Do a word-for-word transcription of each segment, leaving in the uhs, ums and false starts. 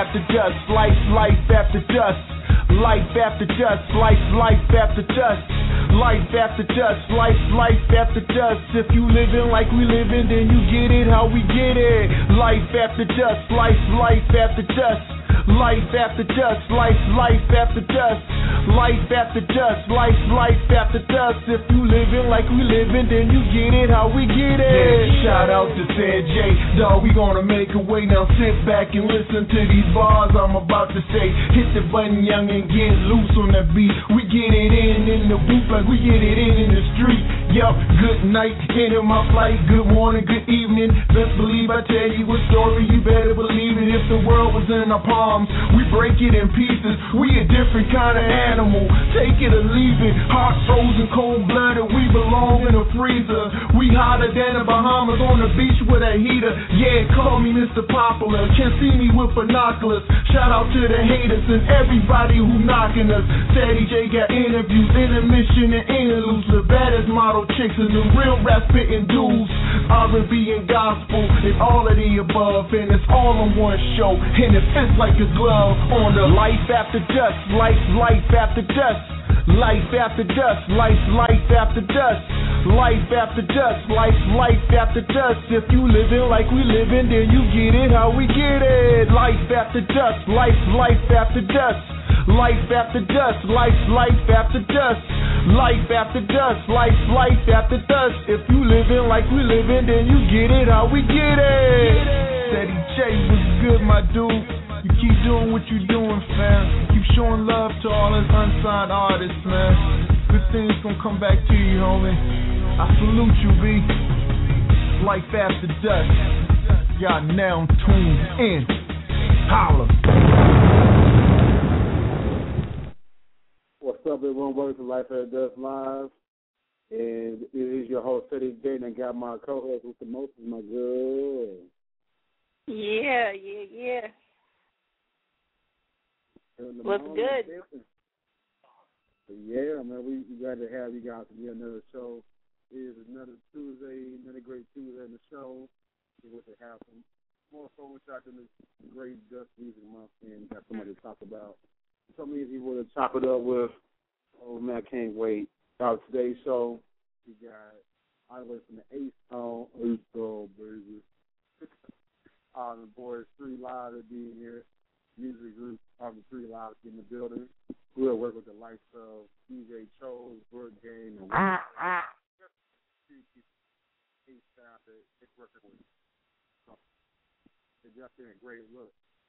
after dusk, life, life after dusk. Life after dusk, life, life after dusk. Life after dusk, life, life after dusk. If you living like we living, then you get it how we get it. Life after dusk, life, life after dusk. Life after dusk, life, life after dusk. Life after dusk, life, life after dusk. If you living like we living, then you get it how we get it. Yeah, shout out to San J, dawg, we gonna make a way. Now sit back and listen to these bars I'm about to say. Hit the button, young, and get loose on the beat. We get it in in the booth like we get it in in the street. Yup, good night, into my flight. Good morning, good evening. Best believe I tell you a story, you better believe it. If the world was in our palms, we break it in pieces. We a different kind of animal. Take it or leave it. Hot, frozen, cold-blooded. We belong in a freezer. We hotter than the Bahamas on the beach with a heater. Yeah, call me Mister Popular. Can't see me with binoculars. Shout out to the haters and everybody who knocking us. Steady J got interviews, intermission and interludes. The baddest model chicks and the real rap spitting dudes. R and B and gospel and all of the above. And it's all on one show. And it fits like a glove on the life after dusk, life, life after dusk. Life after dusk, life, life after dusk. Life after dusk, life, life after dusk. If you living like we living, then you get it how we get it. Life after dusk, life, life after dusk. Life after dusk, life, life after dusk. Life after dusk, life, life after dusk. If you living like we living, then you get it how we get it. Steady J was good, my dude. You keep doing what you doing, fam. Keep showing love to all us unsigned artists, man. Good things gonna come back to you, homie. I salute you, B. Life after dusk. Y'all now tuned in. Holla. What's up, everyone? Welcome to Life After Dusk Live. And it is your host, Cedric J, and I got my co-host with the most, my girl. Yeah, yeah, yeah. What's good? Yeah, man, we, we glad to have you guys again. Another show. It is another Tuesday, another great Tuesday in the show. See what they have some more fun with y'all in this great Dust Music Month, and got somebody to talk about. So many people to chop it up with. Oh man, I can't wait. Uh, today's show, we got all the way from the Ace Tone, Ace Tone, baby. uh, the boys Three Live to be here. Music group of the Three Live in the building. We'll work with the likes of D J Chose, Brook Game, and ah, ah. It's working with. So, it's just been a great look.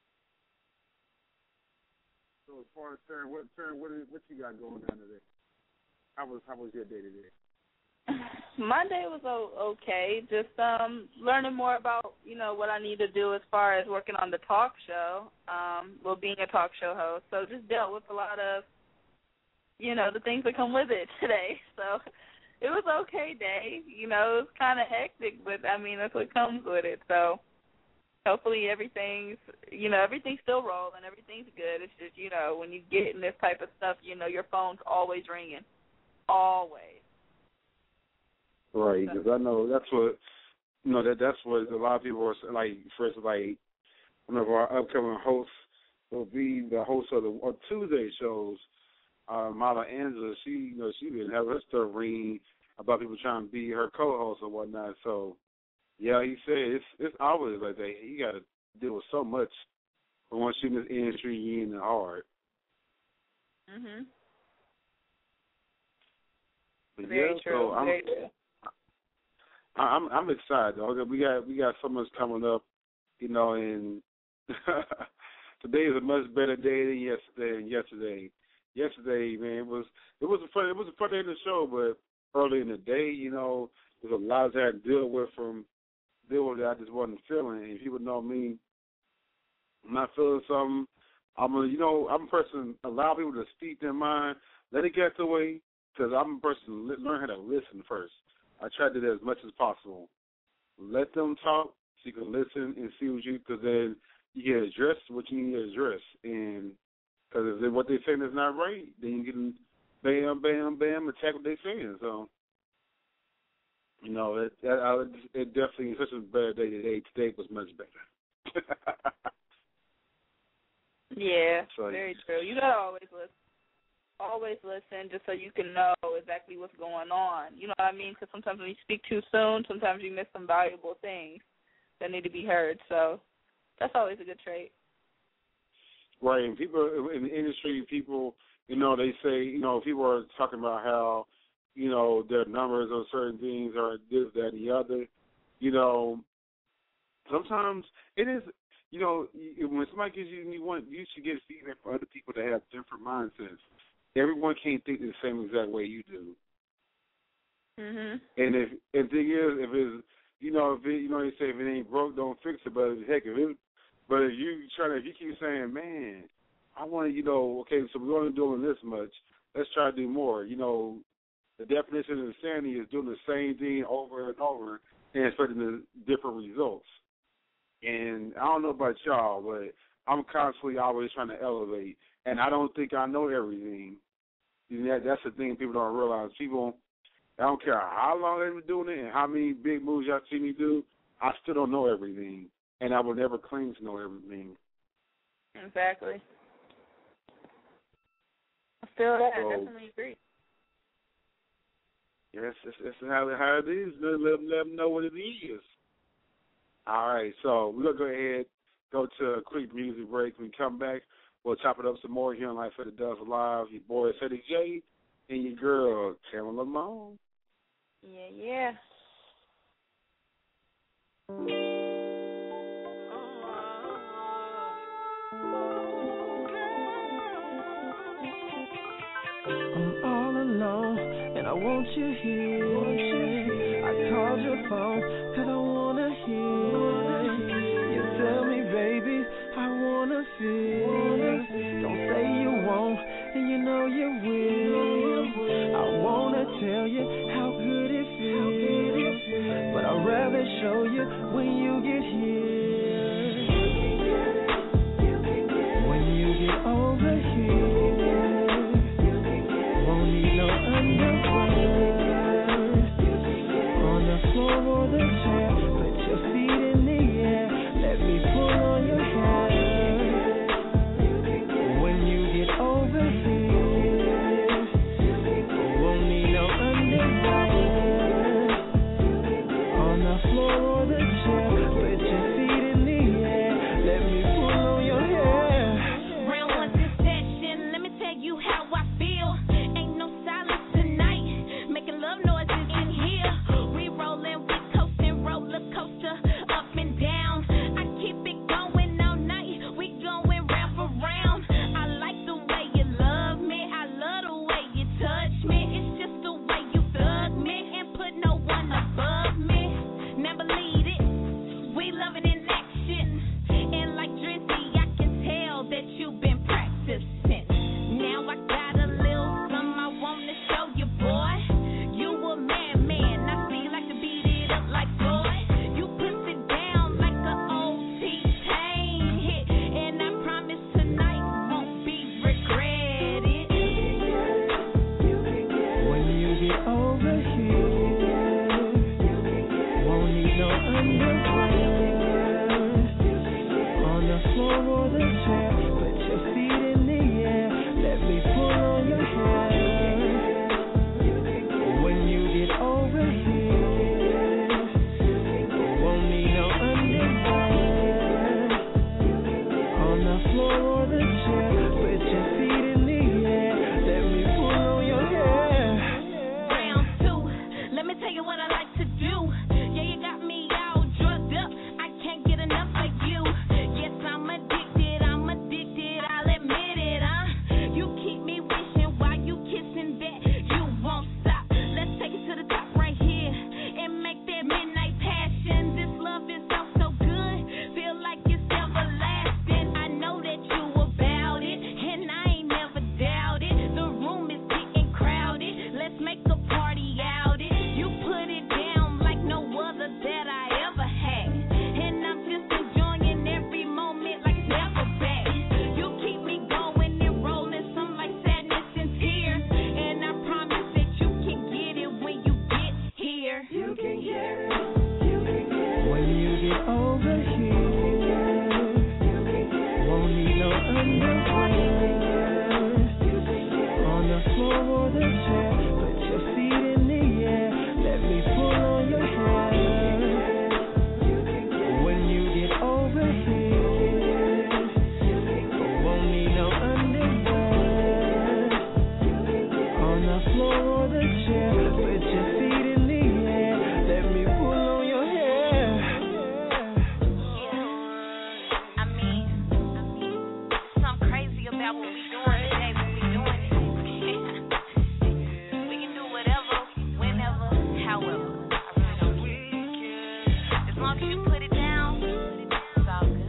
So as far as Turn, what Turn, what, is, what you got going on today? How was how was your day today? My day was okay. Just um, learning more about, you know, what I need to do as far as working on the talk show, um, well, being a talk show host. So just dealt with a lot of, you know, the things that come with it today. So it was an okay day. You know, it was kind of hectic, but, I mean, that's what comes with it. So hopefully everything's, you know, everything's still rolling. Everything's good. It's just, you know, when you get in this type of stuff, you know, your phone's always ringing. Always. Right, because I know that's what, you know, that that's what a lot of people are like. First, like one of our upcoming hosts will be the host of the or Tuesday shows. Uh, Mala Angela, she, you know, she didn't have her stuff ringing about people trying to be her co-host or whatnot. So, yeah, he said it's it's always like that. You got to deal with so much when once you're in this industry, you're in it hard. Mhm. But Very yeah, true. so I'm, Very true. I'm I'm excited though. We got we got so much coming up, you know, and today is a much better day than yesterday. And yesterday, yesterday, man, it was it was a fun it was a fun day in the show, but early in the day, you know, there's a lot I had to deal with from deal with that I just wasn't feeling. And people know me, I'm not feeling something. I'm a, you know, I'm a person allow people to speak their mind, let it get the way, because I'm a person learn how to listen first. I try to do that as much as possible. Let them talk so you can listen and see what you, because then you can address what you need to address. And because if what they're saying is not right, then you can bam, bam, bam, attack what they're saying. So, you know, it, it, I, it definitely is such a better day today. Today was much better. Yeah, so, very true. You gotta always listen. Always listen, just so you can know exactly what's going on. You know what I mean? Because sometimes when you speak too soon, sometimes you miss some valuable things that need to be heard. So that's always a good trait. Right, and people in the industry, people, you know, they say, you know, people are talking about how, you know, their numbers on certain things are this, that, and the other. You know, sometimes it is, you know, when somebody gives you, you want, you should get feedback from other people that have different mindsets. Everyone can't think the same exact way you do. Mhm. And if, and the thing is, if it's, you know, if it, you know, they say if it ain't broke, don't fix it. But heck, if it, but if you try to, if you keep saying, man, I want to, you know, okay, so we're only doing this much. Let's try to do more. You know, the definition of insanity is doing the same thing over and over and expecting the different results. And I don't know about y'all, but I'm constantly always trying to elevate, and I don't think I know everything. And that, that's the thing people don't realize. People, I don't care how long they've been doing it and how many big moves y'all see me do, I still don't know everything, and I will never claim to know everything. Exactly. I feel that. So, I definitely agree. Yes, it's, it's how, how it is. Let, let, let them know what it is. All right, so we're going to go ahead, go to a quick music break. When we come back, we'll chop it up some more here on Life After Dusk Live. Your boy, Ceddy J, and your girl, Cameron Lamone. Yeah, yeah. I'm all alone, and I want you here. I called your phone, cause I wanna hear. You tell me, baby, I wanna feel. Don't say you won't, and you know you will. I wanna tell you how good it feels, but I'd rather show you when you get here. When you get over here, won't need no underwear. On the floor or the chair, put your feet in the air. Let me pull on your hair. When you get over here, won't need no underwear. On the floor or the chair, put your feet in the air. Let me pull on your hair. Round one, this that shit, let about what we doing today, what we doing it. We can do whatever, whenever, however. I really don't care. As long as you put it down, it's all good.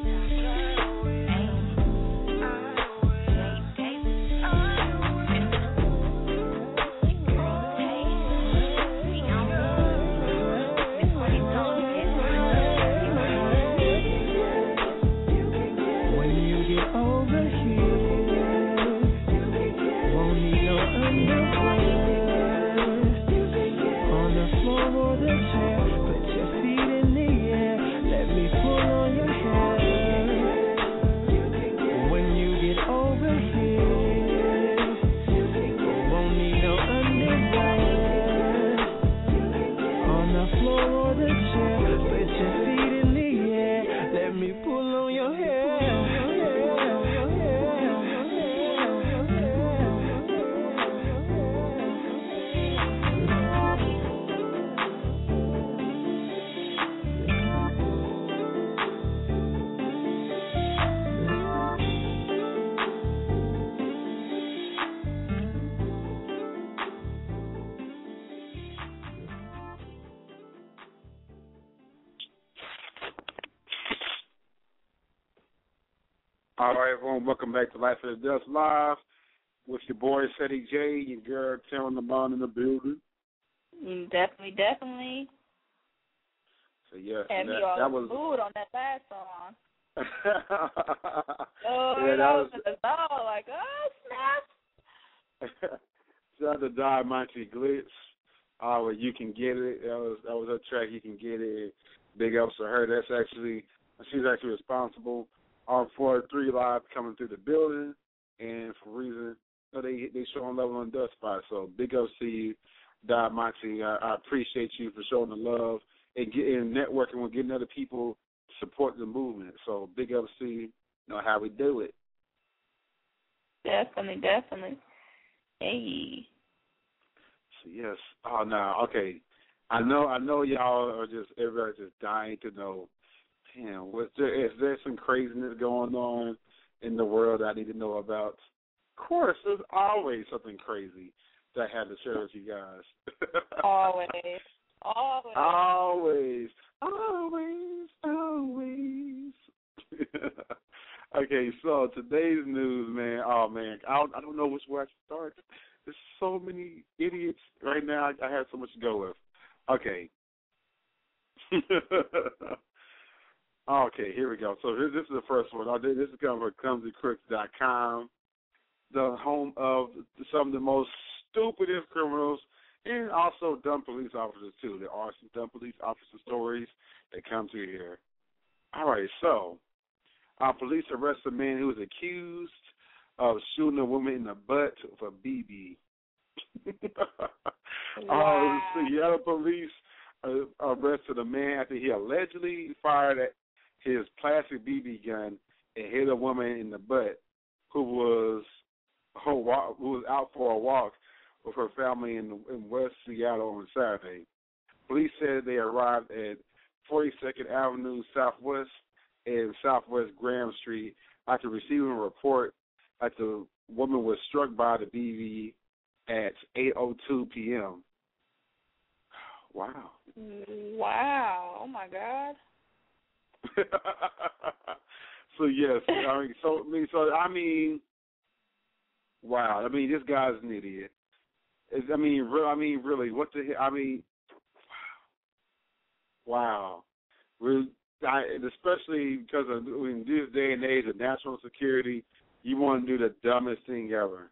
All right, everyone, welcome back to Life of the Dust Live with your boy, Ceddy J, your girl, Karen Lamont in the building. Mm, definitely, definitely. So, yes, Had that, me all that was... mood on that last song. oh, yeah, that was... was in the zone, like, oh, snap. Shout out to Diamante Glitz. Uh, well, You Can Get It. That was that was her track, You Can Get It. Big ups to her. That's actually, she's actually responsible. Our four three Live coming through the building, and for reason, you know, they they showing love on Dust Spot. So big ups to you, Diamante. I, I appreciate you for showing the love and getting networking with getting other people to support the movement. So big ups to you. You know how we do it. Definitely, definitely. Hey. So yes. Oh no. Okay. I know. I know y'all are just everybody's just dying to know. Damn, was there, is there some craziness going on in the world I need to know about? Of course, there's always something crazy that I had to share with you guys. Always. Always. Always. Always. Always. Okay, so today's news, man. Oh, man. I don't, I don't know which way I should start. There's so many idiots right now. I, I have so much to go with. Okay. Okay, here we go. So this, this is the first one. This is coming from clumsy crooks dot com, the home of some of the most stupidest criminals and also dumb police officers, too. There are some dumb police officer stories that come through here. All right, so uh, police arrest a man who was accused of shooting a woman in the butt with a B B. Wow. uh, Seattle police uh, arrested a man after he allegedly fired at his plastic B B gun and hit a woman in the butt who was who was out for a walk with her family in, in West Seattle on Saturday. Police said they arrived at forty-second Avenue Southwest and Southwest Graham Street after receiving a report that the woman was struck by the B B at eight oh two p.m. Wow. Wow. Oh, my God. So yes, I mean, so I mean, so I mean, wow. I mean, this guy's an idiot. It's, I mean, re- I mean, really, what the hell? I mean, wow. Wow. I, especially because of in this day and age of national security, you want to do the dumbest thing ever.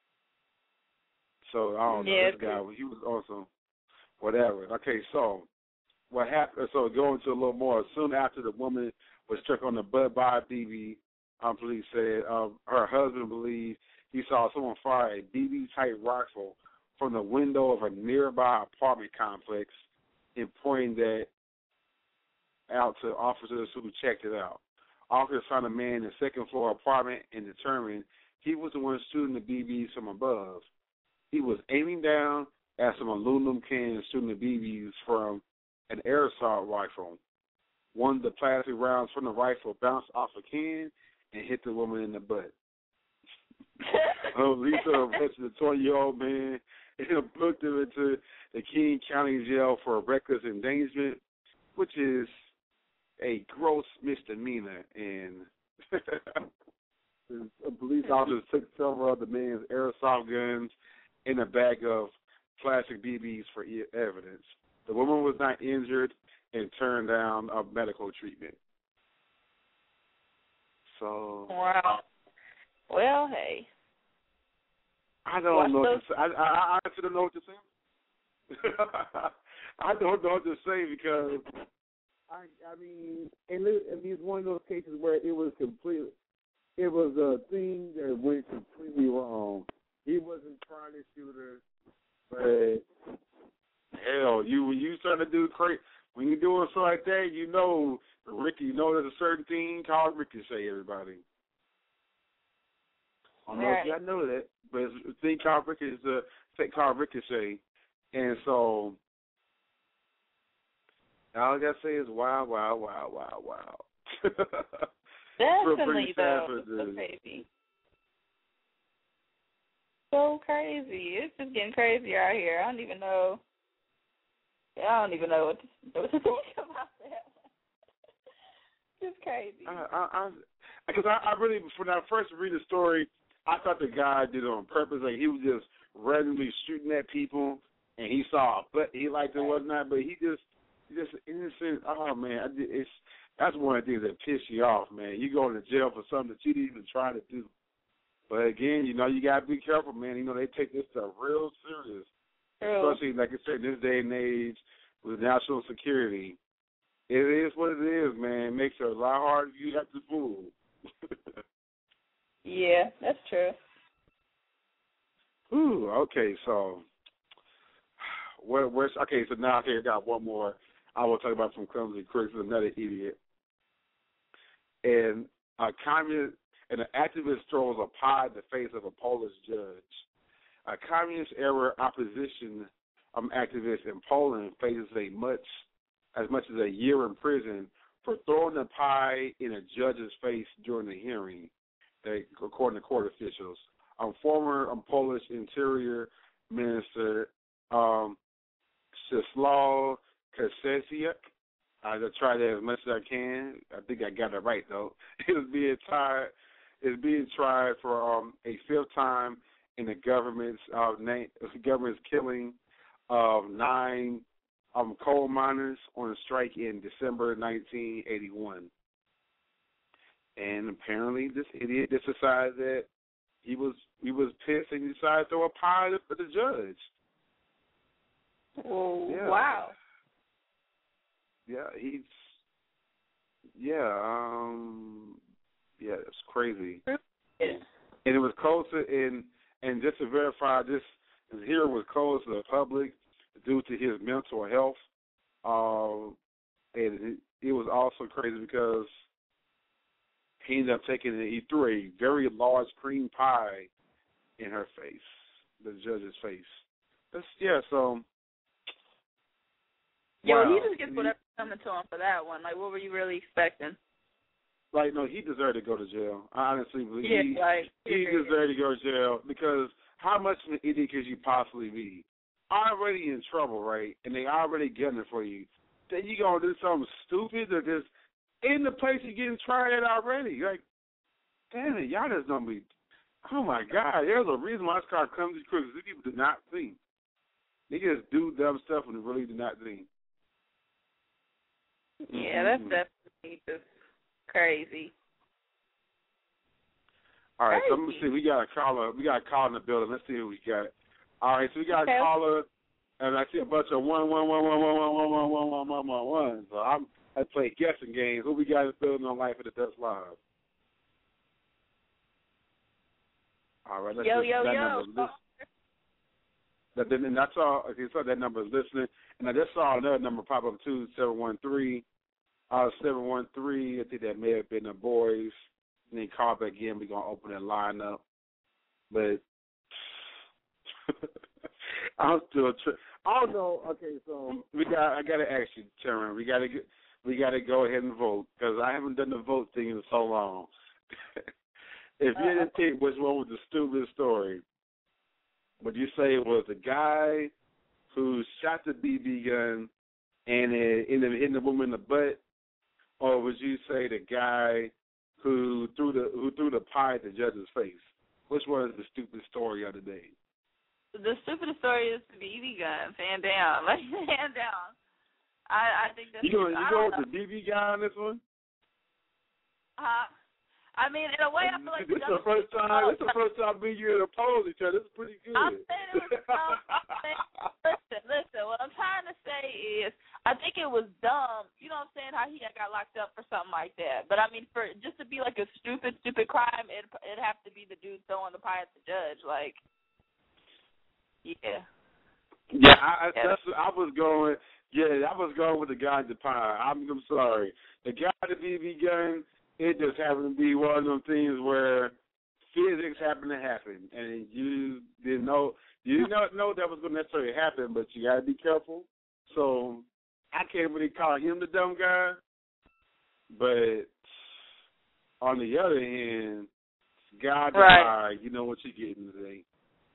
So I don't know. Yeah, This guy, he was awesome. Whatever. Okay, so. What happened? So going to a little more. Soon after the woman was struck on the butt by a B B, um, police said um, her husband believed he saw someone fire a B B-type rifle from the window of a nearby apartment complex, and pointing that out to officers who checked it out. Officers found a man in the second floor apartment and determined he was the one shooting the B Bs from above. He was aiming down at some aluminum cans shooting the B Bs from an air assault rifle. One of the plastic rounds from the rifle bounced off a can and hit the woman in the butt. Um, Lisa arrested a twenty-year-old man and booked him into the King County Jail for reckless endangerment, which is a gross misdemeanor. And police officers took several of the man's airsoft guns and a bag of plastic B Bs for e- evidence. The woman was not injured and turned down a medical treatment. So, wow. Well, hey. I don't Watch know what those- to say. I, I, I honestly don't know what to say. I don't know what to say because I, I mean, and it, I mean, it's one of those cases where it was completely, it was a thing that went completely wrong. He wasn't trying to shoot her, but hell, you when you start to do crazy, when you're doing something like that, you know, Ricky, you know, there's a certain thing called ricochet. Everybody. I don't know if y'all know that, but it's a thing called ricochet. It's a thing called ricochet, and so all I gotta say is wow, wow, wow, wow, wow. Definitely, though. It's so crazy. So crazy. It's just getting crazier out here. I don't even know. I don't even know what to, what to think about that. It's crazy. I, I, because I, I, I really, when I first read the story, I thought the guy did it on purpose. Like he was just randomly shooting at people, and he saw a butt he liked and whatnot. But he just, he just innocent. Oh man, I, it's that's one of the things that piss you off, man. You go to jail for something that you didn't even try to do. But again, you know, you gotta be careful, man. You know, they take this stuff real serious, True. especially like I said, in this day and age with national security. It is what it is, man. It makes it a lot harder if you have to fool. Yeah, that's true. Ooh, okay, so where, where's okay? So now okay, I got one more. I will talk about some clumsy critics, another idiot, and a communist and an activist throws a pie in the face of a Polish judge. A communist-era opposition um, activist in Poland faces a much as much as a year in prison for throwing a pie in a judge's face during the hearing. They, according to court officials, um, former um, Polish Interior Minister um, Czesław Kasesiak, I will try that as much as I can. I think I got it right though. Is being tried is being tried for um, a fifth time in the government's uh, name, government's killing of nine um, coal miners on a strike in December nineteen eighty-one. And apparently, this idiot just decided that he was he was pissed and he decided to throw a pie at the judge. Oh, yeah. Wow. Yeah, he's yeah, um, yeah, it's crazy. Yeah. And it was close to and and just to verify, this here was closed to the public due to his mental health. Um, and it, it was also crazy because he ended up taking it, he threw a very large cream pie in her face, the judge's face. That's, yeah, so. Yeah, wow. well, he just gets whatever's coming to him for that one. Like, what were you really expecting? Like, no, he deserved to go to jail. I honestly believe yeah, he, like, he deserved to go to jail because how much of an idiot could you possibly be? Already in trouble, right? And they already getting it for you. Then you going to do something stupid or just in the place you're getting tried at already. Like, damn it, y'all just don't be, oh, my God. There's a reason why it's called clumsy crooks. These people do not think. They just do dumb stuff and they really do not think. Yeah, that's mm-hmm. definitely just crazy. All right, crazy. so let me see. We got a caller. We got a caller in the building. Let's see who we got. All right, so we got okay. a caller, and I see a bunch of one, one, one, one, one, one, one, one, one, one, one, one, one. So I'm I play guessing games. Who we got in the building on Life of the Dust Live? All right, let's yo, listen. yo, that yo. Number that, and I saw, okay, so that number is listening, and I just saw another number pop up too, seven one three, uh, seven one three. I think that may have been the boys. And then call back again. We're gonna open that line up, but I'm still. Tri- I don't know. Okay, so we got. I gotta ask you, Sharon. We gotta get. We gotta go ahead and vote because I haven't done the vote thing in so long. if you didn't pick which one was the stupidest story, would you say it was the guy who shot the B B gun and it ended up hitting the woman in the butt, or would you say the guy who threw the who threw the pie at the judge's face? Which one is the stupidest story of the day? The stupidest story is the B B gun, hand down, like hand down. I, I think that's. You go, you go with the B B guy on this one? Uh, I mean, in a way, I feel like this is the first time. This is the first time me and you oppose each other. This is pretty good. I'm saying it was dumb. listen, listen. What I'm trying to say is, I think it was dumb. You know what I'm saying? How he got locked up for something like that. But I mean, for just to be like a stupid, stupid crime, it it'd have to be the dude throwing the pie at the judge. Like, yeah. Yeah, I, I, that's I was going. Yeah, I was going with the guy at the pie. I'm, I'm sorry. The guy at the B B gun. It just happened to be one of them things where physics happened to happen, and you didn't know you didn't know, know that was going to necessarily happen, but you got to be careful. So I can't really call him the dumb guy, but on the other hand, God, right. you know what you're getting today.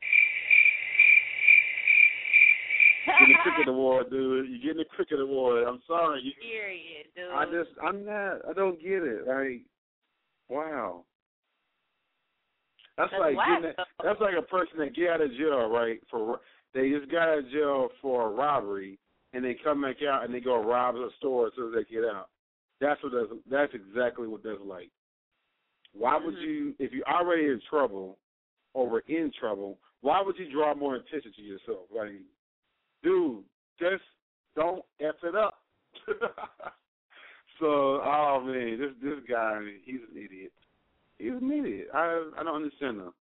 You're getting the cricket award, dude. You're getting the cricket award. I'm sorry. You, Period, dude. I just, I'm not, I don't get it. Like, wow. That's, that's like getting a, that's like a person that get out of jail, right? For they just got out of jail for a robbery, and they come back out and they go rob a store as soon as they get out. That's what that's, that's exactly what that's like. Why mm-hmm. would you, if you're already in trouble or were in trouble, why would you draw more attention to yourself? Like, dude, just don't F it up. So, oh man, this this guy, he's an idiot. He's an idiot. I I don't understand him.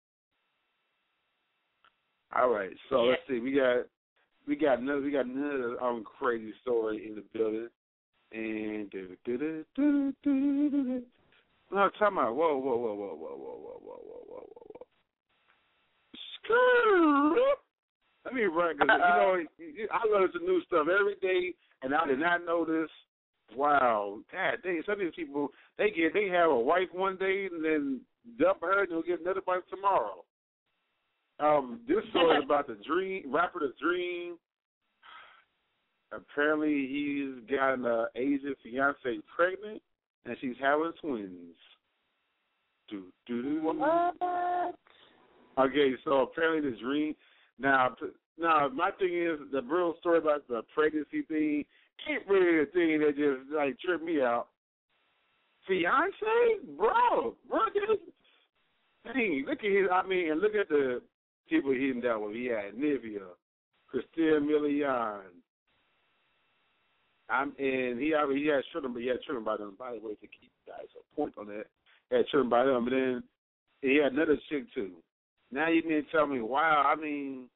All right, so yeah. Let's see. We got we got another we got another um crazy story in the building, and do do do do do do. No, time out. Whoa, whoa, whoa, whoa, whoa, whoa, whoa, whoa, whoa, whoa, whoa, whoa. Let me run, because, you know, I learn some new stuff every day, and I did not know this. Wow. God dang, some of these people, they get, they have a wife one day, and then dump her, and they'll get another wife tomorrow. Um, this story is about the Dream, rapper The Dream. Apparently, he's got an uh, Asian fiance pregnant, and she's having twins. Do, do, do. What? Okay, so apparently The Dream... Now, now, my thing is, the real story about the pregnancy thing ain't really a thing that just, like, tripped me out. Fiance? Bro, bro, dang, look at his, I mean, and look at the people he's down with. He had Nivea, Christina Milian. I'm, and he he had Trinum, but he had Trinum by them. By the way, to keep guys a point on that, he had Trinum by them. But then he had another chick, too. Now you need to tell me, wow, I mean,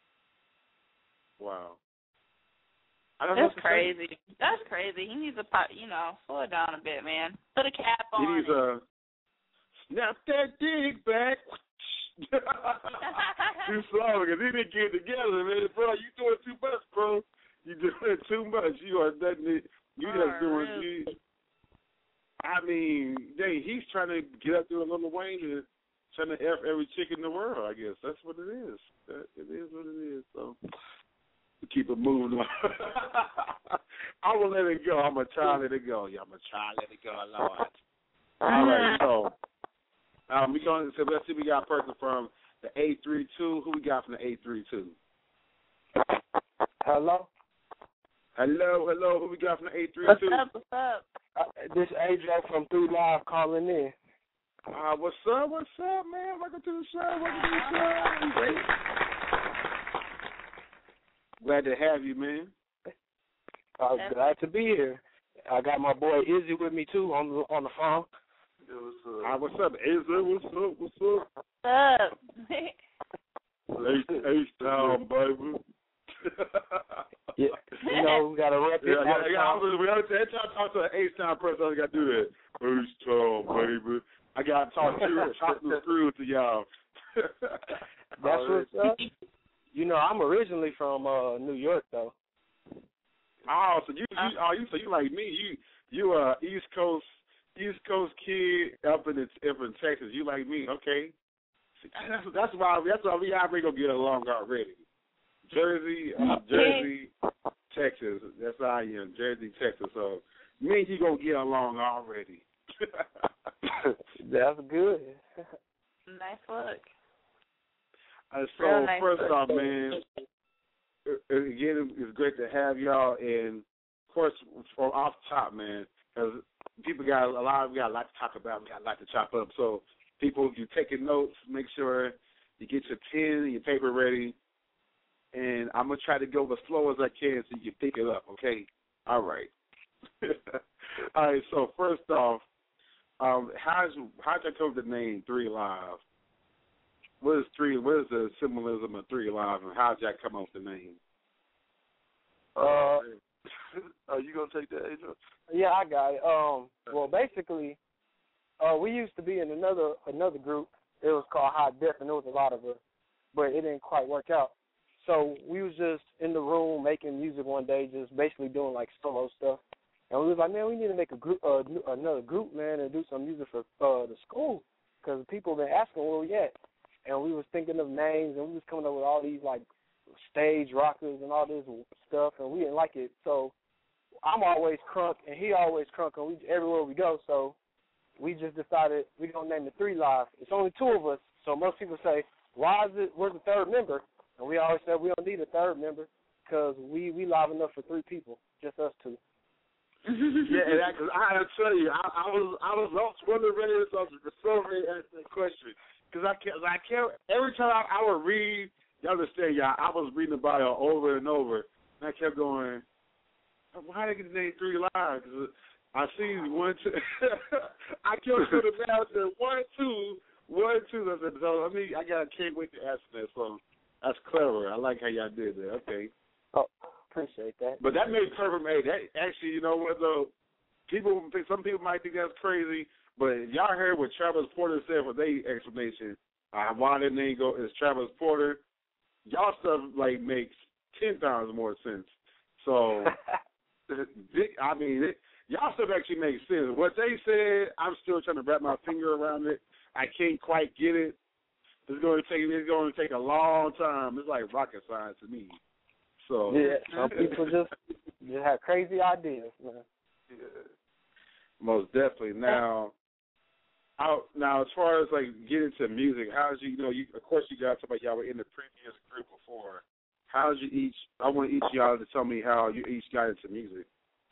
wow. I don't That's know crazy. That's crazy. He needs to, pop, you know, slow it down a bit, man. Put a cap on. He needs to snap that dick back. Too slow, because he didn't get it together, man. Bro, you doing too much, bro. You doing too much. You are nothing. You oh, just doing, really? you, I mean, dang, he's trying to get up there a little Wayne and trying to F every chick in the world, I guess. That's what it is. That, it is what it is. So, keep it moving on. I will let it go. I'm going to try to let it go. Yeah, I'm going to try to let it go, Lord. All right, so, um, we going so let's see, we got a person from the eight three two. Who we got from the eight three two? Hello? Hello, hello. Who we got from the eight three two? What's up, what's up? Uh, this A J from three Live calling in. Uh, what's up? What's up, man? Welcome to the show. Welcome to the show. Glad to have you, man. Uh, glad to be here. I got my boy Izzy with me too on the on the phone. Yeah, what's up? Uh, what's up, Izzy? What's up? What's up? What's up? H-Town, baby. Yeah, you know, we got to rep it. Yeah, yeah, yeah, I was, every time I talk to an H-Town person, I got to do that. H-Town, baby. I got to talk to talk through to y'all. That's what's up. You know, I'm originally from uh, New York, though. Oh, so you, you, oh, you, so you like me? You, you, uh, East Coast East Coast kid up in the, up in Texas. You like me, okay? See, that's that's why that's why we already gonna get along already. Jersey, uh, Jersey, Texas. That's how I am. Jersey, Texas. So me and you gonna get along already. That's good. Nice look. Uh, so Real nice first look. off, man, uh, again, it's great to have y'all, and of course, from off the top, man, because people got a lot, we got a lot to talk about, we got a lot to chop up. So, people, if you're taking notes, make sure you get your pen and your paper ready, and I'm gonna try to go as slow as I can so you can pick it up. Okay? All right. All right. So first off, um, how's how'd you come up with the name Three Live? What is three? What is the symbolism of Three Live, and how did that come up with the name? Uh, Are you gonna take that, Adrian? yeah, I got it. Um, well, basically, uh, we used to be in another another group. It was called High Def, and there was a lot of us, but it didn't quite work out. So we was just in the room making music one day, just basically doing like solo stuff. And we was like, man, we need to make a group, uh, another group, man, and do some music for uh, the school, because people been asking where we at. And we was thinking of names, and we was coming up with all these, like, stage rockers and all this stuff, and we didn't like it. So I'm always crunk, and he always crunk, and we, everywhere we go. So we just decided we're going to name it Three Live. It's only two of us, so most people say, why is it, where's the third member? And we always said we don't need a third member because we, we live enough for three people, just us two. Yeah, and I, cause I had to tell you, I, I was I was I was wondering ready to so ready to answer that question. Because I can't, I can't, every time I, I would read, you understand, y'all, I was reading about it over and over, and I kept going, why did I get the name Three Lives? Because I see one, two, I kept doing the math, I said one, two, one, two, I said, so, I mean, I got, can't wait to answer that, so that's clever. I like how y'all did that, okay. Oh, appreciate that. But that made perfect, made that, actually, you know what, though, people, some people might think that's crazy, but y'all heard what Travis Porter said for their explanation. Uh, why their name go is Travis Porter. Y'all stuff like makes ten times more sense. So, I mean, it, y'all stuff actually makes sense. What they said, I'm still trying to wrap my finger around it. I can't quite get it. It's going to take it's going to take a long time. It's like rocket science to me. So yeah, some people just just have crazy ideas, man. Yeah, most definitely. Now. Out, now, as far as like getting into music, how did you, you know, you, of course you guys talk about y'all were in the previous group before. How did you each? I want each of y'all to tell me how you each got into music.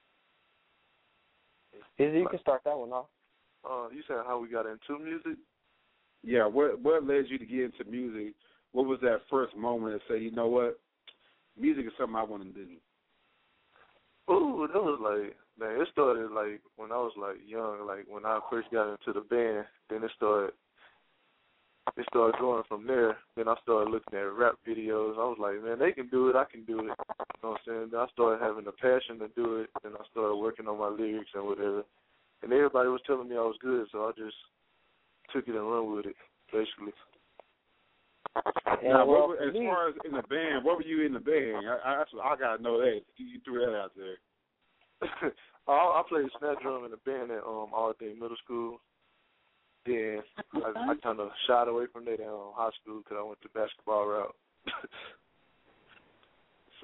Izzy, you can start that one off. Uh, you said how we got into music? Yeah, what what led you to get into music? What was that first moment to say, you know what, music is something I want to do? Ooh, that was like, man, it started like when I was like young, like when I first got into the band, then it started it started going from there. Then I started looking at rap videos. I was like, man, they can do it, I can do it. You know what I'm saying? Then I started having the passion to do it, and I started working on my lyrics and whatever. And everybody was telling me I was good, so I just took it and run with it, basically. Now, what, as far as in the band, what were you in the band? I, I, I gotta know that. You threw that out there. I, I played snare drum in a band at um All Day Middle School. Then I, I kind of shied away from that in um, high school because I went the basketball route. So.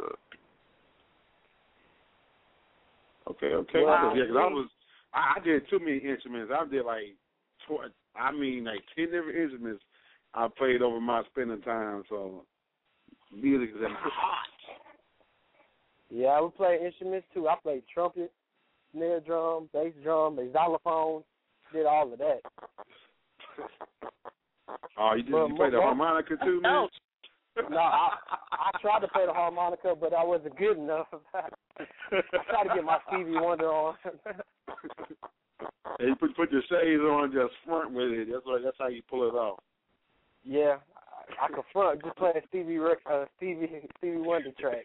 Okay, okay. Wow. Yeah, because I was, I, I did too many instruments. I did like, tw- I mean, like ten different instruments. I played over my spending time, so music is in my heart. Yeah, I would play instruments too. I played trumpet, snare drum, bass drum, a xylophone, did all of that. Oh, you did? But, You played the harmonica too, man? No, I, I tried to play the harmonica, but I wasn't good enough. I tried to get my Stevie Wonder on. And you put put your shades on, just front with it. That's what, that's how you pull it off. Yeah, I, I could front just play a Stevie uh, Stevie Stevie Wonder track.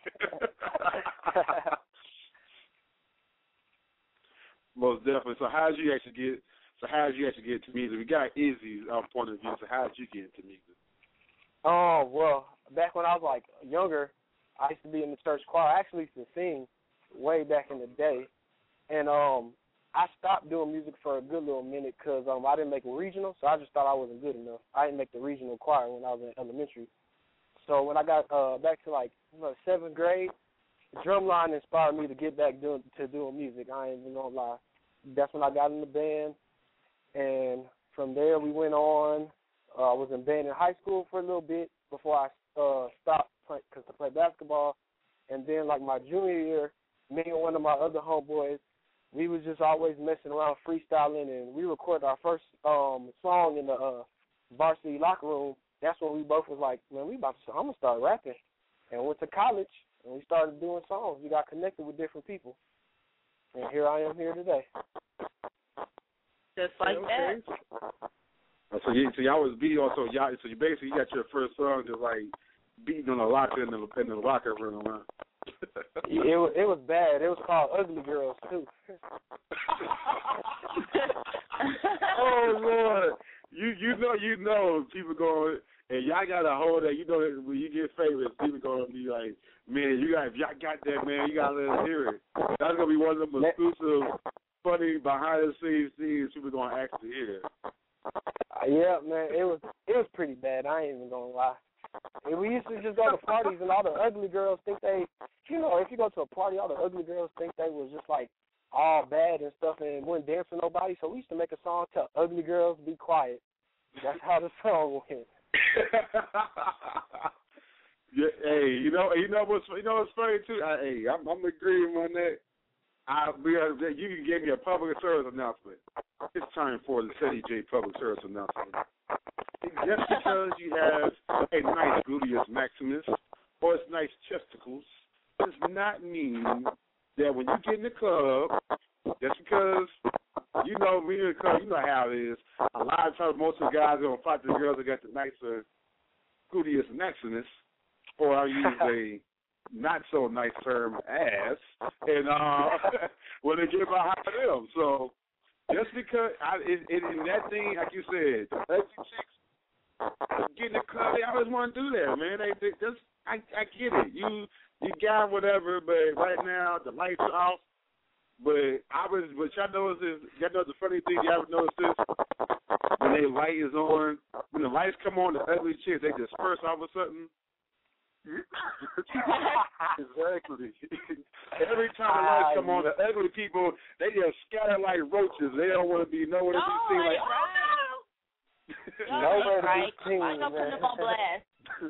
Most definitely. So how did you actually get? So how did you actually get into music? We got Izzy's um, point of view. So how did you get into music? Oh well, back when I was like younger, I used to be in the church choir. I actually used to sing way back in the day, and um, I stopped doing music for a good little minute because um, I didn't make a regional, so I just thought I wasn't good enough. I didn't make the regional choir when I was in elementary. So when I got uh, back to like you know, seventh grade, drumline inspired me to get back doing, to doing music. I ain't even gonna lie. That's when I got in the band, and from there we went on. Uh, I was in band in high school for a little bit before I uh, stopped play, cause to play basketball, and then like my junior year, me and one of my other homeboys, we was just always messing around freestyling, and we recorded our first um, song in the uh, varsity locker room. That's when we both was like, man, we about to, I'm gonna start rapping, and went to college and we started doing songs. We got connected with different people, and here I am here today. Just like okay. that. So, you, so y'all was beating also y'all. So you basically you got your first song just like beating on the locker in the in the locker room, huh? it was it was bad. It was called Ugly Girls too. Oh Lord, you you know you know people going and y'all got to hold that. You know that when you get famous, people going to be like, man, you got if y'all got that, man, you got to let us hear it. That's gonna be one of them exclusive, funny behind the scenes things people gonna actually hear. Yeah, man, it was it was pretty bad. I ain't even gonna lie. And we used to just go to parties, and all the ugly girls think they, you know, if you go to a party, all the ugly girls think they was just like all bad and stuff, and wouldn't dance with nobody. So we used to make a song tell ugly girls be quiet. That's how the song went. Yeah, hey, you know, you know what's you know what's funny too. I, hey, I'm, I'm agreeing on that. I, we are, you can give me a public service announcement. It's time for the Teddy J public service announcement. Just because you have a nice gluteus maximus or it's nice testicles does not mean that when you get in the club, just because, you know, we in the club, you know how it is. A lot of times most of the guys are going to fight the girls that got the nicer gluteus maximus, or I use a not so nice term, ass, and uh, when they get behind them. So just because, I, it, it, in that thing, like you said, the ugly chicks get in the club, they always want to do that, man. They, they just, I, I get it. You, you got whatever, but right now the lights are off. But I was, what y'all notice is, y'all know the funny thing, y'all ever notice this? When the light is on, when the lights come on, the ugly chicks, they disperse all of a sudden. Exactly. Every time the lights come on, the ugly people, they just scatter like roaches. They don't want to be nowhere to be seen. Like, oh no! Nowhere right. to be seen. I'm gonna put them on blast.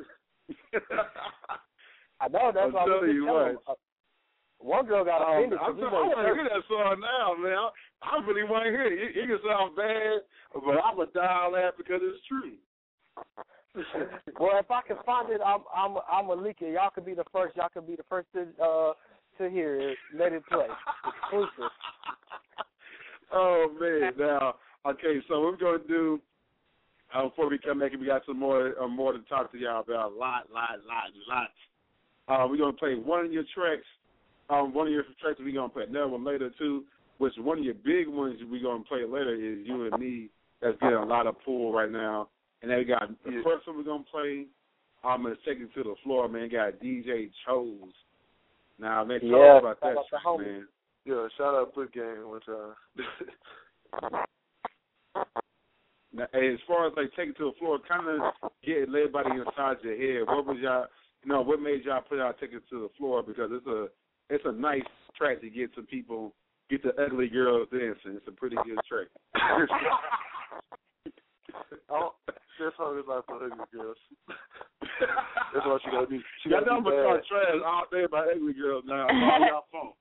I know that's I'll all we you tell them. Uh, one girl got offended. Um, I want to hear that song now, man. I, I really want to hear it. It, it can sound bad, but I'm gonna die laugh because it's true. Well, if I can find it, I'm I'm I'm gonna leak it. Y'all could be the first. Y'all could be the first to uh to hear it. Let it play. Exclusive. Oh man! Now, okay. So what we're gonna do uh, before we come back, we got some more uh, more to talk to y'all about. A lot, lot, lot, lots. Uh, we're gonna play one of your tracks. Um, one of your tracks we're gonna play another one later too. Which one of your big ones we're gonna play later is You and Me. That's getting a lot of pull right now. And then we got the yeah. first one we're going to play, I'm going to take it to the floor, man. Got D J Chose. Now, man, talk yeah, about that about track, man. Yeah, shout out Put Game one time. Now, as far as, like, take it to the floor, kind of get everybody inside your head. What was y'all, you know, what made y'all put out Take It to the Floor? Because it's a it's a nice track to get some people, get the ugly girls dancing. It's a pretty good track. Oh, this song is not for ugly girls. That's what she gotta do. She y'all gotta know I'm gonna start trash all day about ugly girls now. All y'all phone.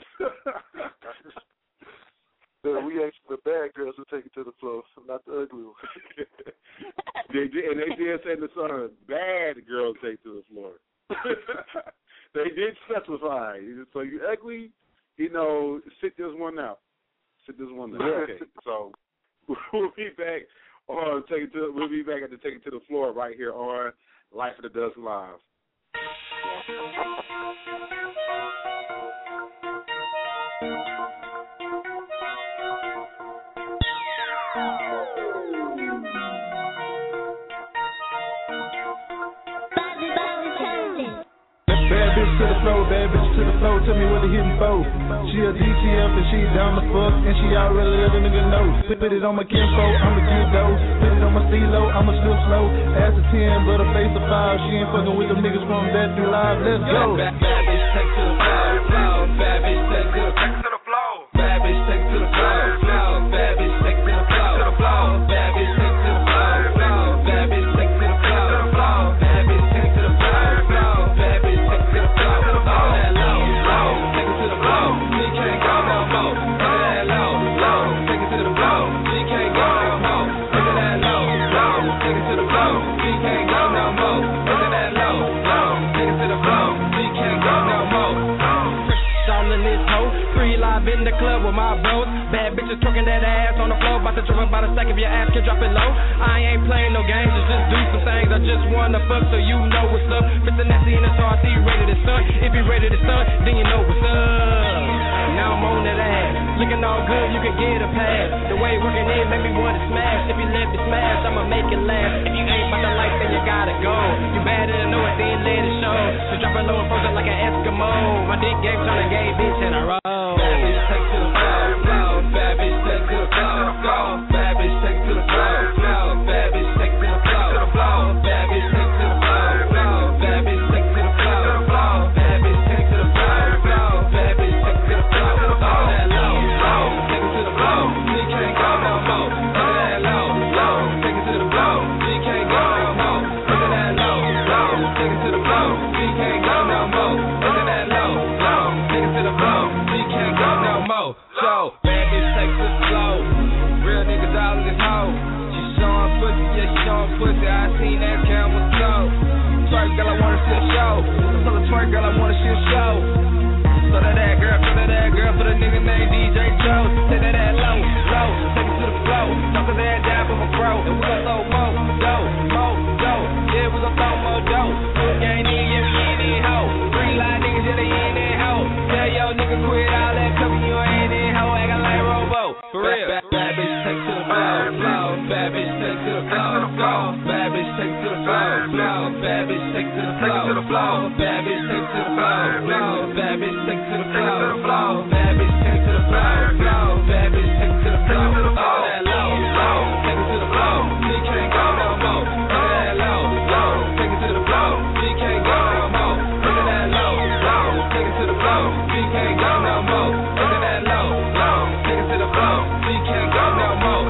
Yeah, we asked the bad girls to take it to the floor, not the ugly ones. They did, and they did say in the song, bad girls take to the floor. They did specify. So you ugly, you know, sit this one out. Sit this one out. Okay, so we'll be back. Or take it to, we'll be back at the Take It to the Floor right here on Life of the Dusk Live. Bad bitch to the floor, bad bitch to the floor. Tell me what never hitting foes. She a D T F and she down the fuck, and she already let a nigga know. Put it on my kinfo, I'ma get those. Put it on my C-Lo, I'ma slip slow. Ass a ten, but a face of five. She ain't fucking with them niggas from that through live. Let's go. Bad, bad bitch, take to the floor, floor. Bad bitch, take to the floor. Bad bitch, take to the floor, floor. Bad bitch, take to the floor, floor. Bad bitch, take to the floor, floor. Bad bitch, take to the floor, floor. Bad bitch, take to the floor, floor. Bad bitch, take to the floor, floor. That low, low, take it to the floor. She can't go no more. That low, low, take it to the floor. She can't go no more. Look at that low, low, take it to the floor. She can't go no more. Look at that low, low, take it to the floor. She can't go no more. All in this hoe, free live in the club with my bros. Bad bitches twerking that ass on the floor, about to drop about a second if your ass can drop it low. I ain't playing no games, just just do some things. I just wanna fuck so you know what's up. Mister Nasty in the car, see you ready to stunt. If you ready to stunt, then you know what's up. Now I'm on that ass, looking all good, you can get a pass. The way working in make me wanna smash. If you let me smash, I'ma make it last. If you ain't about the life, then you gotta go. You better to know it, then let it show. So drop it low and frozen like an Eskimo. My dick game tryna gay bitch in a row. Bad bitch take to the floor, floor. Bad bitch take to the floor, floor. Bad bitch take to the floor, floor. Bad bitch take to the floor, floor. Bad bitch take to the floor, floor. Bad bitch take to the floor, floor. Bad bitch take to the floor, floor. Bad bitch take to the floor, floor. That low, low, take it to the floor. She can't go no more. Look at that low, low, take it to the floor. She can't go no more. Look at that low, low, take it to the floor. She can't go no more. Look at that low, low, take it to the floor. She can't go no more. So, bad bitch take to the floor. Real niggas all in this hoe. She showing pussy, yeah, she showing pussy. I seen that camera go. Twerk, girl, I wanna see a show. Tell her twerk, girl, I wanna see a show. So that that girl, so that that girl, for the nigga named D J Joe. Take that that low, low, take it to the flow. Talk to that down for my bro. And we gon' throw more dough, more dough. Yeah, we gon' throw more dough. Gang in, yeah, we in that hoe. Three line niggas, yeah, they in that hoe. Tell yo nigga quit all that cover, you ain't in that hoe. Acting like Robo, for real. Bad, bad bitch take to the floor, floor. Bad bitch take to the floor, floor. Bad bitch take to the floor, floor. Bad bitch take to the floor, floor. Bad bitch take to the floor, floor. Bad bitch take to the floor, floor. Bad bitch take to the floor, floor. Bad bitch take to the floor, all that low, low, take it to the floor. She can't go no more. Look at that low, low, take it to the floor. She can't go no more. Look at that low, low, take it to the floor. She can't go no more. Look at that low, low, take it to the floor. She can't go no more.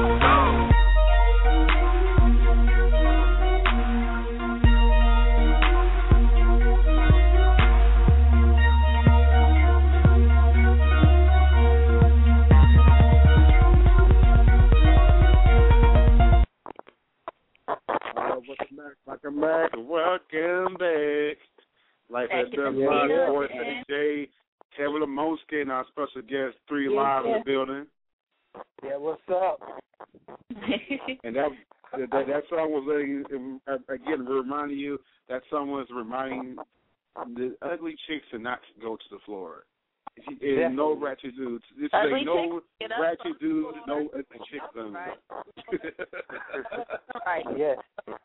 Welcome back, welcome back. Life at Dub Live Sports, Eddie J, Kevin Lamonsky, and our special guest, Three Yeah, Live yeah. in the building. Yeah, what's up? And that that, that song was letting, again, reminding you, that song was reminding the ugly chicks to not go to the floor. And no ratchet dudes. This is like no ratchet dudes, no ugly chicks. Right. Right. Yes.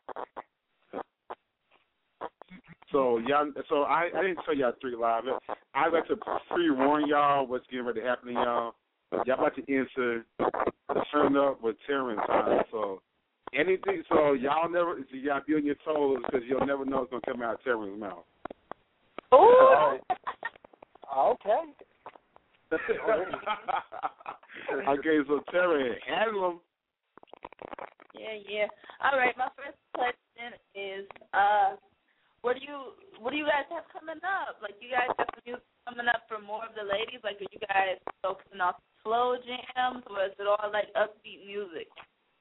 So y'all, so I, I didn't tell y'all Three Live. I'd like to pre-warn y'all what's getting ready to happen to y'all. Y'all about to enter Turn Up with Terrence time. So anything, so y'all never, so y'all be on your toes because you'll never know what's gonna come out of Terrence's mouth. Oh. Okay. Okay, so Terry, handle them. Yeah, yeah. All right, my first question is, uh, what do you what do you guys have coming up? Like, you guys have some music coming up for more of the ladies? Like, are you guys focusing on slow jams, or is it all like upbeat music?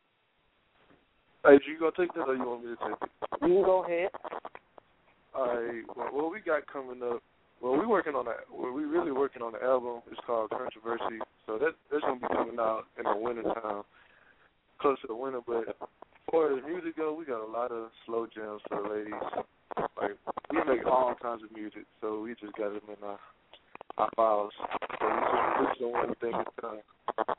Hey, you gonna take that, or you want me to take it? You can go ahead. All right. Well, what we got coming up? Well, we working on a. Well, we really working on an album. It's called Controversy. So that that's gonna be coming out in the winter time, close to the winter. But as far as music go, we got a lot of slow jams for the ladies. Like, we make all kinds of music, so we just got them in our, our files. So we just, we just don't want anything at the time.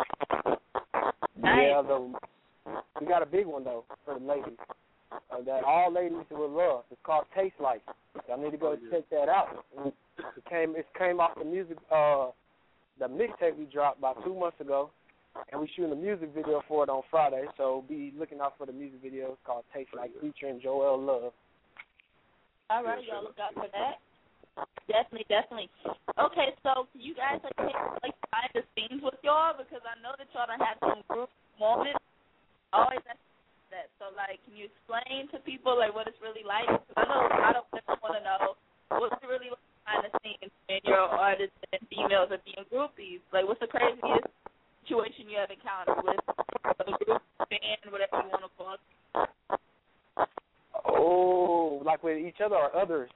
Yeah, the, we got a big one though for the ladies uh, that all ladies will love. It's called Taste Life. Y'all need to go Oh, yeah. check that out. It came it came off the music uh the mixtape we dropped about two months ago, and we shooting a music video for it on Friday. So be looking out for the music video. It's called Taste Like, featuring Joel Love. All right, y'all look out for that. Definitely, definitely. Okay, so can you guys like take like behind the scenes with y'all, because I know that y'all done had some group moments. Always ask that. So like, can you explain to people like what it's really like? Because I know a lot of women want to know what's it really like behind the scenes when you're artists and females are being groupies. Like, what's the craziest situation you have encountered with a group, band, whatever you want to call it? Oh, like with each other or others?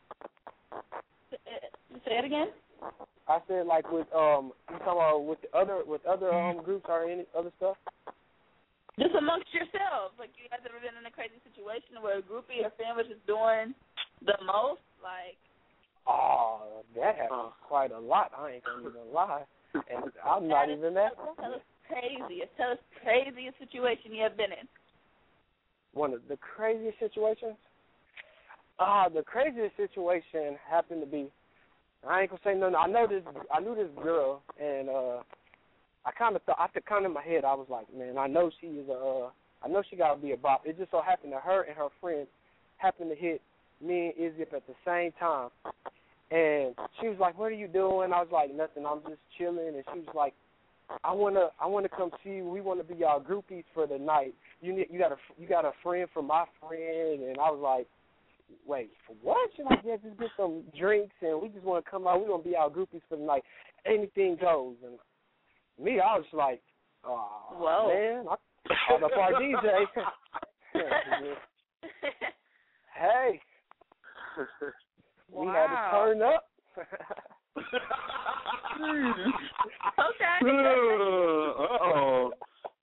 Say it again. I said like with um, you talking about with the other with other um groups or any other stuff? Just amongst yourselves, like you guys ever been in a crazy situation where a groupie or fan was just doing the most, like? Oh, that happens quite a lot. I ain't gonna even lie, and I'm not that even that. Tell us craziest. Tell us craziest situation you have been in. One of the craziest situations. Ah, uh, the craziest situation happened to be. I ain't gonna say nothing. I know this. I knew this girl, and uh, I kind of thought. I took kind of in my head. I was like, man, I know she is a. Uh, I know she gotta be a bop. It just so happened that her and her friend happened to hit me and Izzy up at the same time, and she was like, "What are you doing?" I was like, "Nothing. I'm just chilling." And she was like, "I wanna, I wanna come see you. We wanna be y'all groupies for the night. You need, you got a, you got a friend from my friend." And I was like, wait, for what? She's like, yeah, just get some drinks, and we just want to come out. We want to be our groupies for the night. Anything goes. And me, I was like, oh, whoa, man, I called up our D J. Hey, we wow. had to turn up. Okay. Uh-oh.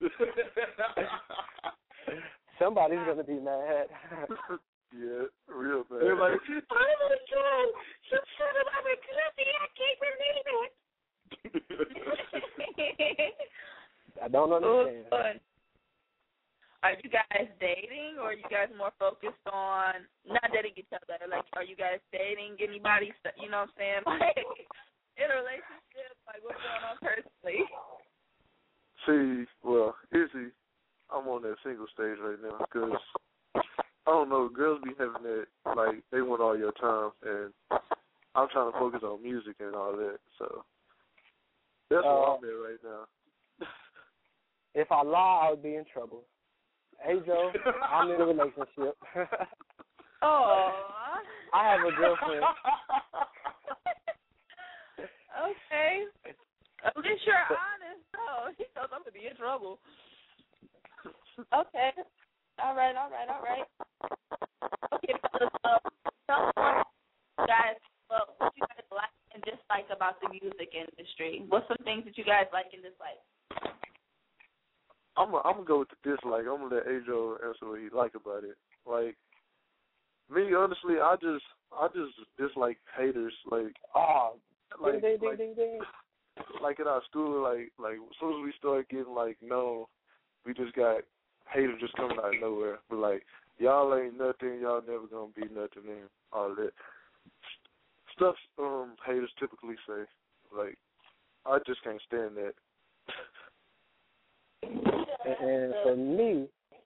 Somebody's going to be mad. Yeah, real bad. Everybody, oh my God, you said it, I'm a groupie, I can't believe it. I don't understand. Oh, fun. Are you guys dating, or are you guys more focused on not dating each other? Like, are you guys dating anybody? You know what I'm saying? Like, in a relationship, like, what's going on personally? See, well, Izzy, I'm on that single stage right now because I don't know, girls be having that, like, they want all your time, and I'm trying to focus on music and all that, so that's uh, where I'm at right now. If I lie, I would be in trouble. Hey, Joe, I'm in a relationship. Oh. I have a girlfriend. Okay. At least you're honest, though. He knows I'm going to be in trouble. Okay. All right, all right, all right. Okay, so, so tell us, guys, well, what you guys like and dislike about the music industry. What's some things that you guys like and dislike? I'm I'm gonna go with the dislike. I'm gonna let Ajo answer what he like about it. Like me, honestly, I just I just dislike haters. Like oh, like ding, ding, like, ding, ding. like at our school, like like as soon as we start getting like known, we just got haters just coming out of nowhere. But like y'all ain't nothing, y'all never gonna be nothing, and all that stuff. Um, haters typically say. Like I just can't stand that. And for me,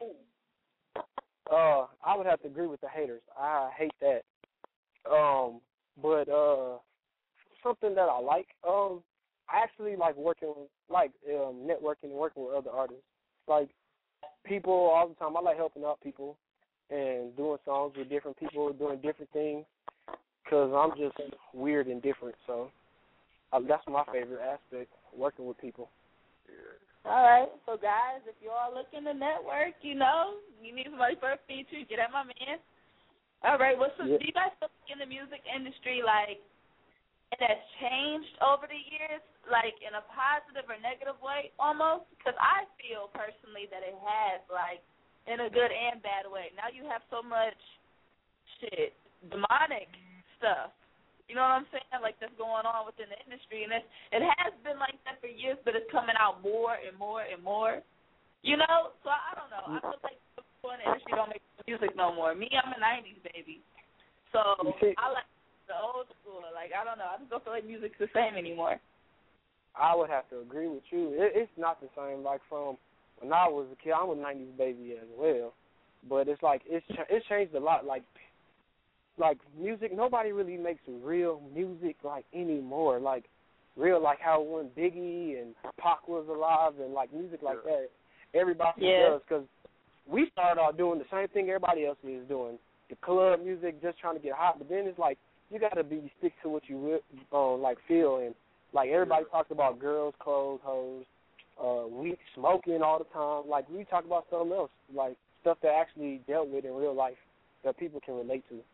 uh, I would have to agree with the haters. I hate that. Um, but uh, something that I like, um, I actually like working, like um, networking and working with other artists. Like people all the time. I like helping out people and doing songs with different people, doing different things. Cause I'm just weird and different. So uh, that's my favorite aspect, working with people. Yeah. All right, so guys, if you all looking to network, you know, you need somebody for a feature, get at my man. All right, what's some, yeah. do you guys feel like in the music industry, like, it has changed over the years, like, in a positive or negative way, almost? Because I feel, personally, that it has, like, in a good and bad way. Now you have so much, shit, demonic stuff. You know what I'm saying? Like, that's going on within the industry. And it's, it has been like that for years, but it's coming out more and more and more. You know? So, I, I don't know. I feel like people in the industry don't make music no more. Me, I'm a nineties baby. So, I like the old school. Like, I don't know. I just don't feel like music's the same anymore. I would have to agree with you. It, it's not the same. Like from when I was a kid, I'm a nineties baby as well, but it's like it's ch- it's changed a lot. Like like music, nobody really makes real music like anymore. Like real, like how when Biggie and Pac was alive and like music like yeah. that, everybody Yeah. does because we started out doing the same thing everybody else is doing, the club music, just trying to get hot. But then it's like you got to be stick to what you uh, like feel and. Like, everybody talks about girls, clothes, hoes, uh, weed, smoking all the time. Like, we talk about something else, like stuff that actually dealt with in real life that people can relate to.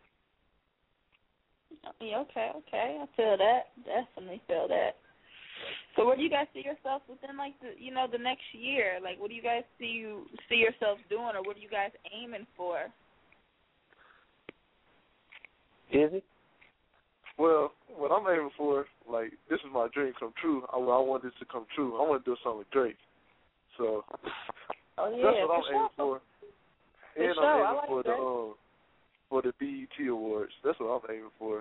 Yeah, okay, okay. I feel that. Definitely feel that. So where do you guys see yourselves within, like, the, you know, the next year? Like, what do you guys see you see yourselves doing, or what are you guys aiming for? Is it? Well, what I'm aiming for, like, this is my dream come true. I, I want this to come true. I want to do something with Drake. So oh, yeah, that's what I'm for aiming sure. for. And for I'm sure. aiming like for that. the um for the B E T Awards. That's what I'm aiming for.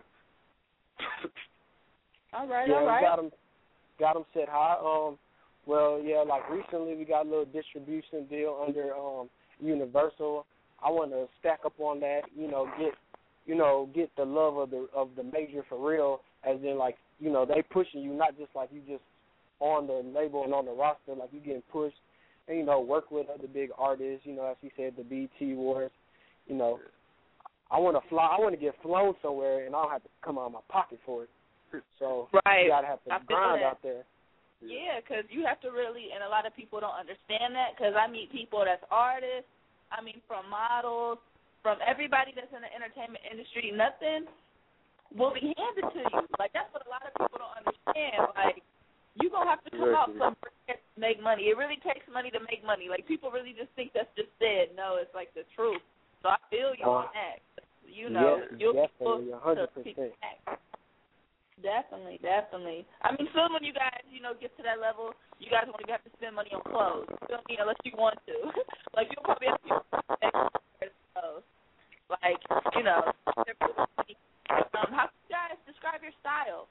all right, yeah, all right. we got them, got them set high. Um, well, yeah, like recently we got a little distribution deal under um Universal. I want to stack up on that. You know, get. You know, get the love of the of the major for real, as in like, you know, they pushing you, not just like you just on the label and on the roster, like you getting pushed, and you know, work with other big artists. You know, as you said, the B E T Awards. You know, I want to fly, I want to get flown somewhere, and I don't have to come out of my pocket for it. So right. you gotta have to I feel grind that. out there. Yeah, because you have to really, and a lot of people don't understand that. Because I meet people that's artists. I mean, from models. From everybody that's in the entertainment industry, nothing will be handed to you. Like, that's what a lot of people don't understand. Like, you're going to have to come out somewhere to make money. It really takes money to make money. Like, people really just think that's just said. No, it's like the truth. So I feel you uh, on that. You know, yes, you'll definitely, be one hundred percent. Definitely, definitely. I mean, soon when you guys, you know, get to that level, you guys won't even have to spend money on clothes. You know what I mean? Unless you want to. Like, you'll probably have to pay clothes. Like, you know, um, how do you guys describe your style?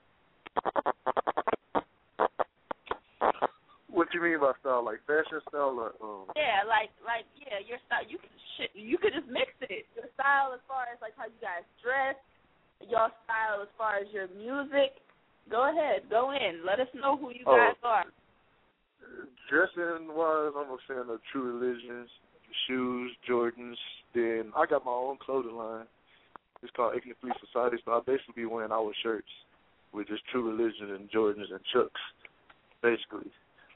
What you mean by style? Like fashion style, or um? Yeah, like, like, yeah, your style. You can shit. You could just mix it. Your style, as far as like how you guys dress, your style as far as your music. Go ahead, go in. Let us know who you Oh. guys are. Dressing wise, I'm a fan of True Religions, shoes, Jordans. Then I got my own clothing line. It's called Ignorant Police Society. So I basically be wearing our shirts with just True Religion and Jordans and Chucks, basically.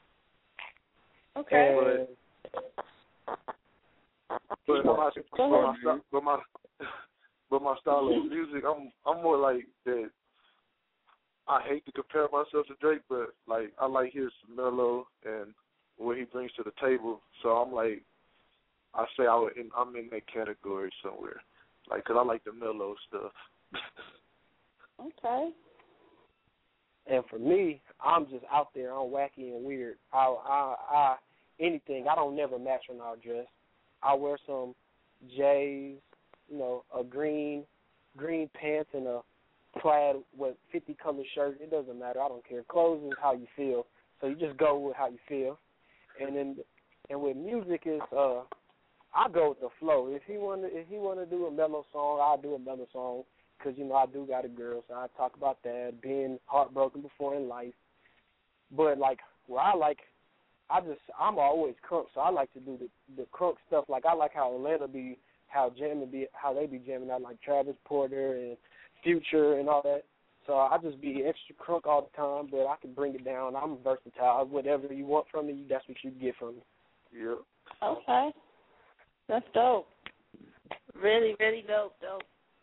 Okay. But but my, but my, st- but my but my style of music, I'm I'm more like that. I hate to compare myself to Drake, but like I like his mellow and what he brings to the table. So I'm like, I say I would in, I'm in that category somewhere, like, cause I like the mellow stuff. Okay. And for me, I'm just out there. I'm wacky and weird. I, I, I, anything. I don't never match when I dress. I wear some J's, you know, a green, green pants and a plaid with fifty color shirt. It doesn't matter. I don't care. Clothes is how you feel. So you just go with how you feel. And then, and with music is, uh, I go with the flow. If he want to, if he want to do a mellow song, I'll do a mellow song. Because, you know, I do got a girl, so I talk about that, being heartbroken before in life. But, like, where I like, I just, I'm always crunk, so I like to do the, the crunk stuff. Like, I like how Atlanta be, how jamming be, how they be jamming out, like Travis Porter and Future and all that. So I just be extra crunk all the time, but I can bring it down. I'm versatile. Whatever you want from me, that's what you get from me. Yep. Okay. That's dope. Really, really dope, dope.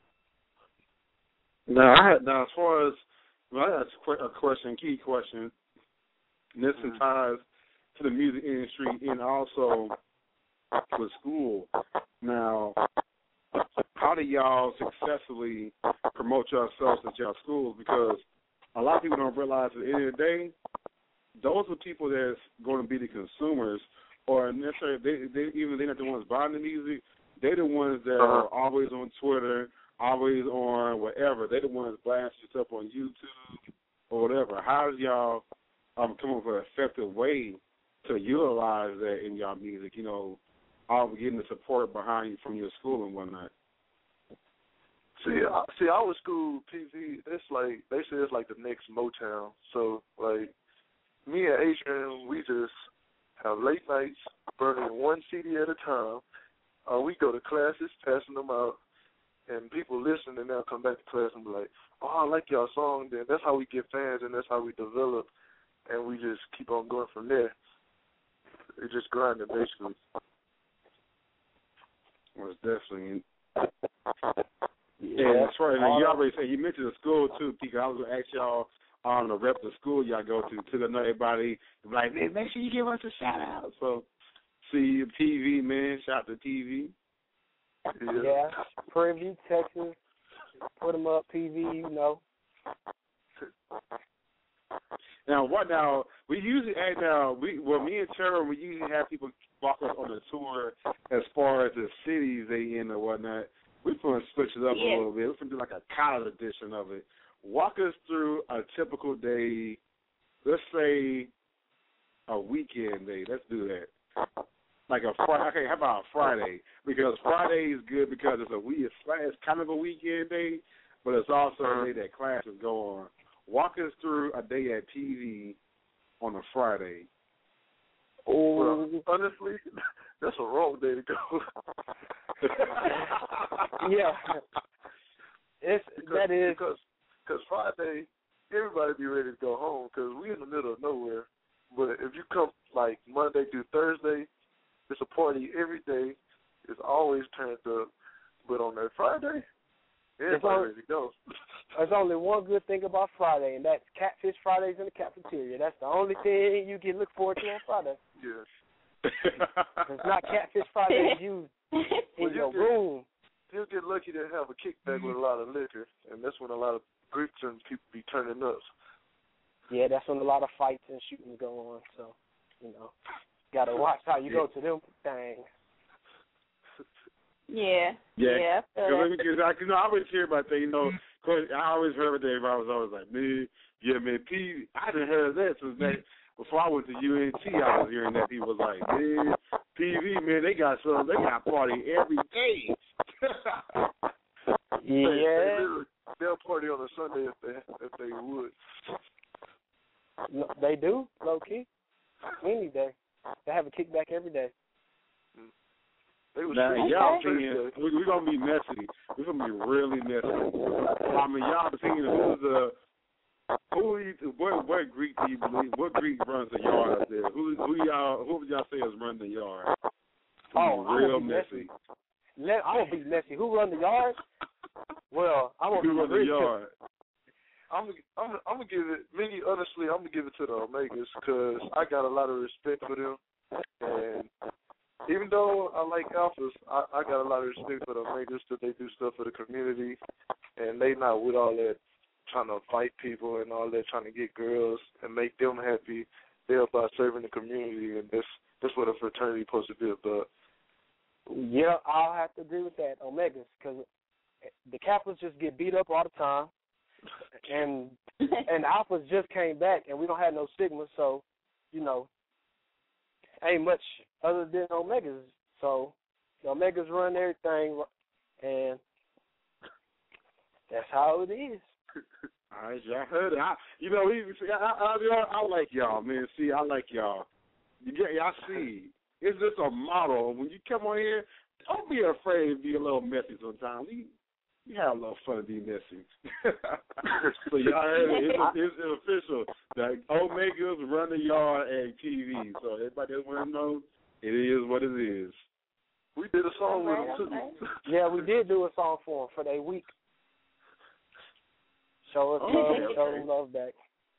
Now, I had, now as far as, well, I got a question, key question, and this Mm-hmm. ties to the music industry and also with school. Now, how do y'all successfully promote yourselves at your schools? Because a lot of people don't realize at the end of the day, those are people that's going to be the consumers, or necessarily, they, they, even they're not the ones buying the music, they're the ones that uh-huh. are always on Twitter, always on whatever. They're the ones blasting stuff on YouTube or whatever. How do y'all um, come up with an effective way to utilize that in y'all music? You know, all getting the support behind you from your school and whatnot. See, I, see, our school P V, it's like they say it's like the next Motown. So, like me and Adrian, we just have late nights burning one C D at a time. Uh, we go to classes, passing them out, and people listen, and they'll come back to class and be like, "Oh, I like y'all song." Then that's how we get fans, and that's how we develop, and we just keep on going from there. It's just grinding, basically. Well, it's definitely. Yeah, that's right. And you already said you mentioned the school too, Pika. I was gonna ask y'all on the rep the school y'all go to to know everybody. Like, man, make sure you give us a shout out. So, see T V, man. Shout out to T V. Yeah, yeah. Prairie View, Texas. Put them up, P V. You know. Now, what now? We usually act now. We well, me and Trevor, we usually have people walk us on the tour as far as the cities they in or whatnot. We're going to switch it up yeah. a little bit. We're going to do like a college edition of it. Walk us through a typical day. Let's say a weekend day. Let's do that. Like a Friday. Okay, how about a Friday? Because Friday is good because it's a we. It's, it's kind of a weekend day, but it's also a day that classes go on. Walk us through a day at T V on a Friday. Oh, well, honestly, that's a wrong day to go. Yeah, it's because, that is because because Friday everybody be ready to go home because we in the middle of nowhere. But if you come like Monday through Thursday, it's a party every day. It's always turned up. But on that Friday, everybody only, ready to go. There's only one good thing about Friday, and that's Catfish Fridays in the cafeteria. That's the only thing you can look forward to on Friday. Yes. It's not Catfish Fridays you in well, your get, room. You'll get lucky to have a kickback with a lot of liquor, and that's when a lot of Greeks and people be turning up. Yeah, that's when a lot of fights and shootings go on. So, you know, got to watch how you go to them things. Yeah. Yeah. Yeah. Because you know, I always hear about that. You know, cause I always heard about that. Everybody was always like, man, yeah, man, P. I didn't heard that since that. Before I went to U N T, I was hearing that people was like, man, P V, man, they got some, they got party every day. Yeah. They, they'll party on a Sunday if they if they would. No, they do, low key. Any day. They have a kickback every day. They was now, okay. y'all singing, we're we going to be messy. We're going to be really messy. I mean, y'all singing who's the, who, you, what, what Greek do you believe, what Greek runs the yard up there? Who, who y'all, who would y'all say is running the yard? Oh, real be messy. messy. Let, I'm going to be messy. Who run the yard? Well, I'm going to Who be run the yard? I'm I'm I'm gonna give it. Me, honestly, I'm gonna give it to the Omegas because I got a lot of respect for them, and even though I like Alphas, I, I got a lot of respect for the Omegas because they do stuff for the community, and they not with all that trying to fight people and all that trying to get girls and make them happy. They're about serving the community, and that's that's what a fraternity is supposed to be about. Yeah, I'll have to agree with that, Omegas, because the Kappas just get beat up all the time. And and Alphas just came back, and we don't have no stigma, so, you know, ain't much other than Omegas. So the Omegas run everything, and that's how it is. All right, y'all heard it. I, you know, we, I, I, I, I like y'all, man. See, I like y'all. You get, y'all see, it's just a model. When you come on here, don't be afraid to be a little messy sometimes. We, we have a little fun to be messy. So y'all heard it. It's, it's, it's official. The Omegas run the yard at T V. So everybody that want to know, it is what it is. We did a song with them, too. Yeah, we did do a song for them for their week. Show us Oh, love, okay. show them love back.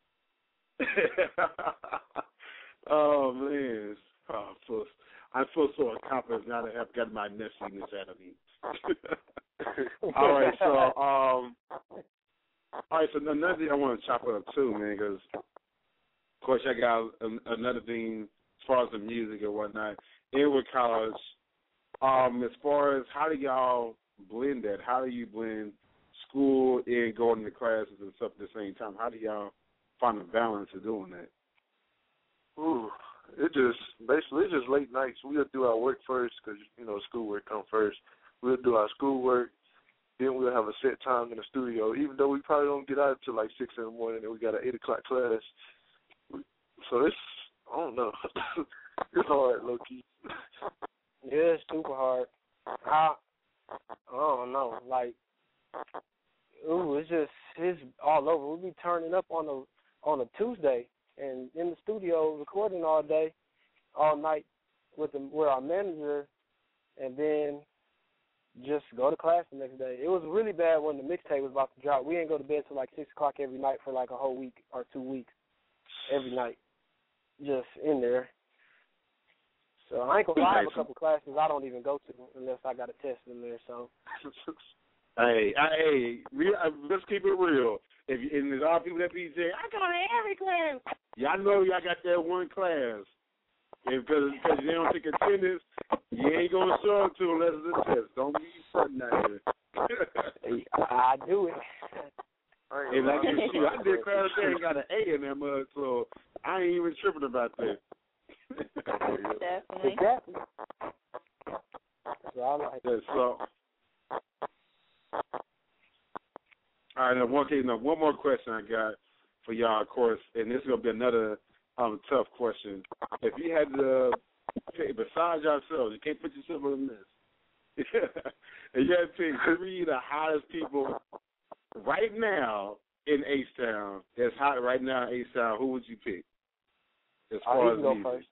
Oh, man. Oh, I feel, I feel so accomplished now that I've got my messiness out of me. All right, so, um, all right, so another thing I want to chop it up too, man, because, of course, I got another thing as far as the music and whatnot. Inward College, um, as far as how do y'all blend that? How do you blend school and going to classes and stuff at the same time? How do y'all find a balance of doing that? Ooh, it just basically it's just late nights. We'll do our work first because you know schoolwork come first. We'll do our schoolwork, then we'll have a set time in the studio. Even though we probably don't get out until like six in the morning, and we got an eight o'clock class. So it's I don't know. It's hard, low key. Yeah, it's super hard. I, I don't know. Like, ooh, it's just it's all over. We'll be turning up on a on a Tuesday and in the studio recording all day, all night with the with our manager, and then just go to class the next day. It was really bad when the mixtape was about to drop. We ain't go to bed till like six o'clock every night for like a whole week or two weeks, every night, just in there. So I ain't gonna lie, I have a couple classes I don't even go to unless I got a test in there. So, hey, hey, we, uh, let's keep it real. If you, and there's all people that be saying, I go to every class. Y'all know y'all got that one class. Because because you don't take attendance, you ain't gonna show up to unless it's a test. Don't be fronting out here. I do it. And like you, I did class there and got an A in that mug, so I ain't even tripping about that. Definitely. Exactly. So I like yeah, so. All right, now one, okay, now one more question I got for y'all, of course, and this is gonna be another um tough question. If you had to pick, besides yourselves, you can't put yourself on this. And you had to pick three of the hottest people right now in H-Town, that's hot right now in H-Town, who would you pick? As far as go music? first.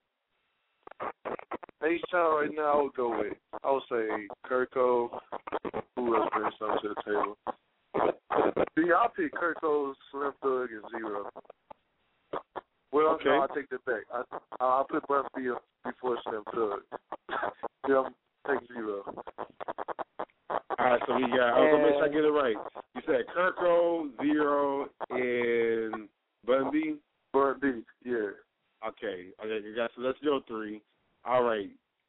H-Town right now, I would go with, I would say Kirko. Who else brings something to the table? See, I'll pick Kirko, Slim Thug, and Zero. Well, okay. no, I'll take that back. I, I'll put Bun B before Slim Thug. Yeah, I'll take Zero. All right, so we got, I was going to make sure I get it right. You said Kirko, Zero, and Bun B? Bun B, yeah. Okay, okay, so that's your three. All right.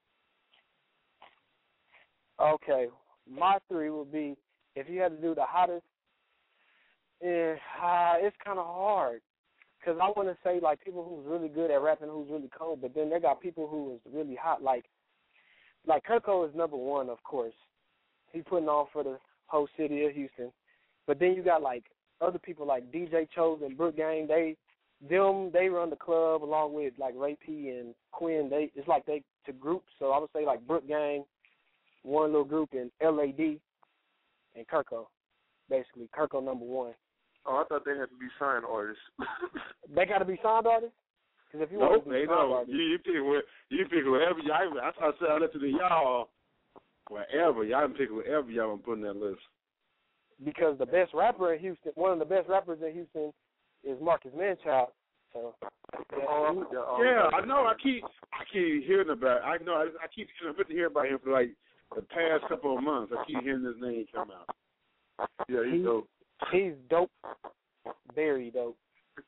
Okay, my three would be, if you had to do the hottest, eh, uh, it's kind of hard. Because I want to say, like, people who's really good at rapping, who's really cold, but then they got people who is really hot. Like, like Kirko is number one, of course. He's putting on for the whole city of Houston. But then you got, like, other people like D J Chose and Brook Gang. They them they run the club along with, like, Ray P and Quinn. They It's like they to groups. So I would say, like, Brook Gang, one little group, and L A D and Kirko, basically. Kirko number one. Oh, I thought they had to be signed artists. They got to be signed artists? Because if you nope, want to be they signed don't. artists. You, you, pick, you pick whatever y'all, I thought I said that to the y'all, whatever. Y'all can pick whatever y'all want to put in that list. Because the best rapper in Houston, one of the best rappers in Houston is Marcus Manchild. So, oh, yeah, I know. I keep I keep hearing about. I know. I, I keep I've been hearing about him for like the past couple of months. I keep hearing his name come out. Yeah, he's dope. He's dope, very dope.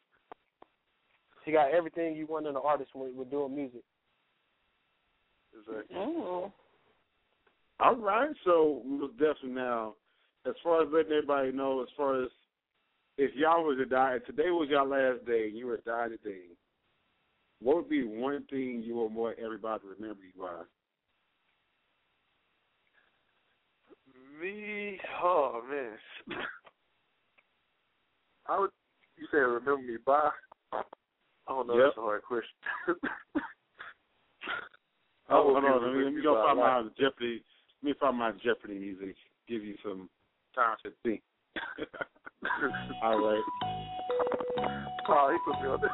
He got everything you want in an artist with, with doing music. Exactly. Ooh. All right, so definitely now, as far as letting everybody know, as far as if y'all was to die, if today was your last day and you were to die today, what would be one thing you would want everybody to remember you by? Me, oh man. I would, you said remember me by? I don't know, yep. That's a hard question. oh, hold on, let me, let me go find my Jeopardy, let me find my Jeopardy music, give you some time to think. All right. Oh, he put me on this.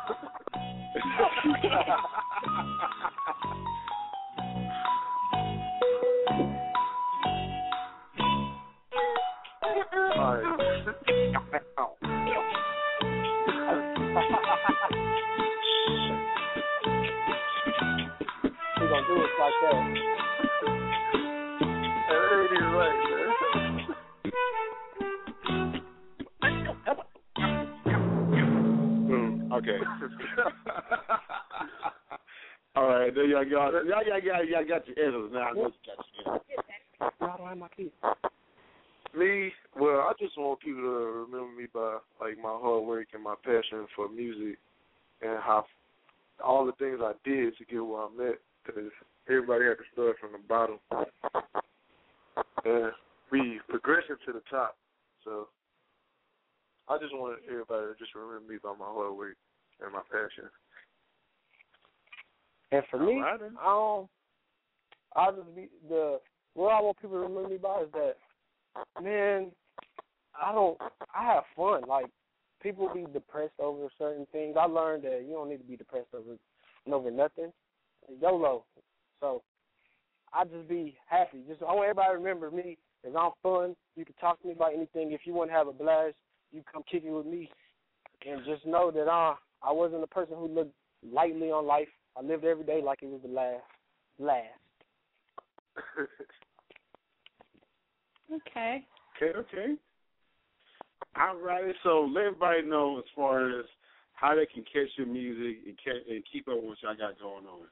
All right. We're going to do it like that. That ain't even right, man. Okay. All right, there y'all got y'all, y'all, y'all, y'all got your answers now. I know you got your answers. I don't have my keys. Me, well, I just want people to remember me by like my hard work and my passion for music and how all the things I did to get where I'm at. Because everybody had to start from the bottom, and we progressing to the top. So I just want everybody to just remember me by my hard work and my passion. And for me, Right. I don't. I'll just be the what I want people to remember me by is that, man, I don't. I have fun. Like, people be depressed over certain things. I learned that you don't need to be depressed over over nothing. YOLO. So I just be happy. Just I want everybody to remember me as I'm fun. You can talk to me about anything. If you want to have a blast, you come kick it with me. And just know that I I wasn't a person who looked lightly on life. I lived every day like it was the last. Last. Okay. Okay, okay. All right, so let everybody know as far as how they can catch your music and, ca- and keep up with what y'all got going on.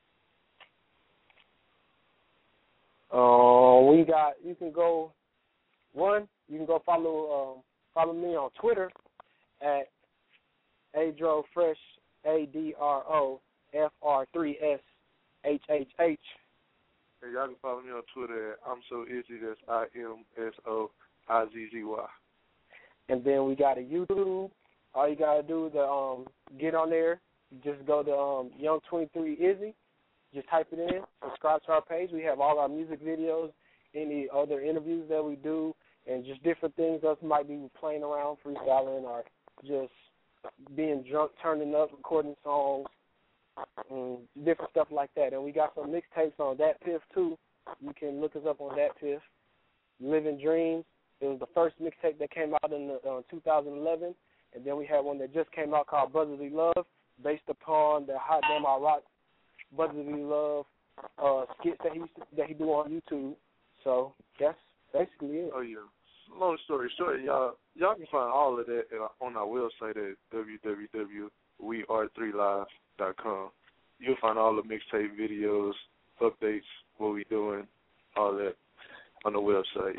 Uh, we got. You can go. One, you can go follow um, follow me on Twitter at Adro Fresh, A D R O F R three S H H H. And y'all can follow me on Twitter at I'm So Izzy. That's I M S O I Z Z Y. And then we got a YouTube. All you gotta do is um get on there. Just go to um Young twenty-three Izzy. Just type it in. Subscribe to our page. We have all our music videos, any other interviews that we do, and just different things us might be playing around, freestyling, or just being drunk, turning up, recording songs, and different stuff like that. And we got some mixtapes on Dat Piff too. You can look us up on Dat Piff. Living Dreams. It was the first mixtape that came out in the, uh, two thousand eleven, and then we had one that just came out called Brotherly Love, based upon the Hot Damn I Rock Brotherly Love uh, skits that he used to, that he do on YouTube. So that's basically it. Oh yeah. Long story short, y'all y'all can find all of that at, on our website at w w w dot we are three live dot com. You'll find all the mixtape videos, updates, what we doing, all that on the website.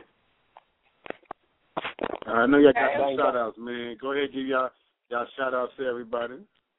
I know y'all got Okay. some shout outs, man. Go ahead and give y'all y'all shout outs to everybody.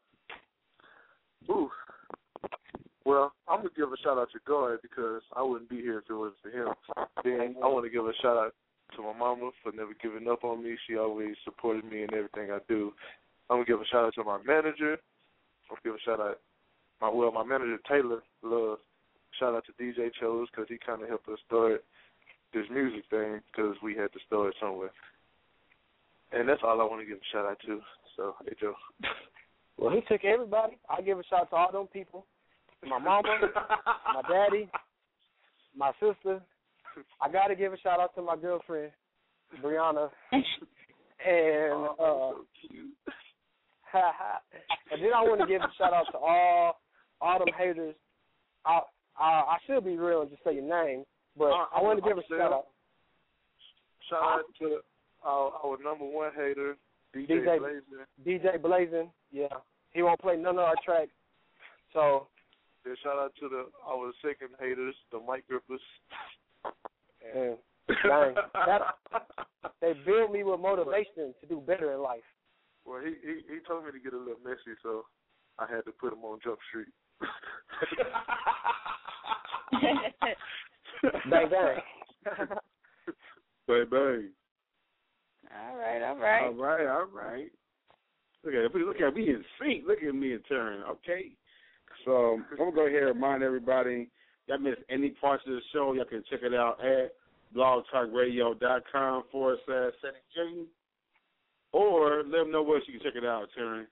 Ooh. Well, I'm going to give a shout-out to God because I wouldn't be here if it wasn't for him. Then I want to give a shout-out to my mama for never giving up on me. She always supported me in everything I do. I'm going to give a shout-out to my manager. I'm going to give a shout-out, my well, my manager, Taylor Love. Shout-out to D J Chose because he kind of helped us start this music thing because we had to start somewhere. And that's all I want to give a shout-out to. So, hey, Joe. Well, he took everybody. I give a shout out to all them people. My mama, my daddy, my sister. I got to give a shout out to my girlfriend, Brianna. And uh, oh, so cute. and then I want to give a shout out to all all them haters. I I, I should be real and just say your name, but Uh, I want to give a I'm shout out. Shout out to our, our number one hater, D J, D J Blazin. D J Blazin, yeah. He won't play none of our tracks. So Yeah, shout out to the our second haters, the mic grippers. and dang, that, they build me with motivation to do better in life. Well, he, he he told me to get a little messy, so I had to put him on Jump Street. Bang bang. Bang, bang. All right, all right. All right, all right. Look at look at me in sync. Look at me in turn. Okay. So I'm gonna go ahead and remind everybody. Y'all missed any parts of the show, y'all can check it out at blogtalkradio.com forward slash Cedric J. Or let them know where you can check it out, Taryn.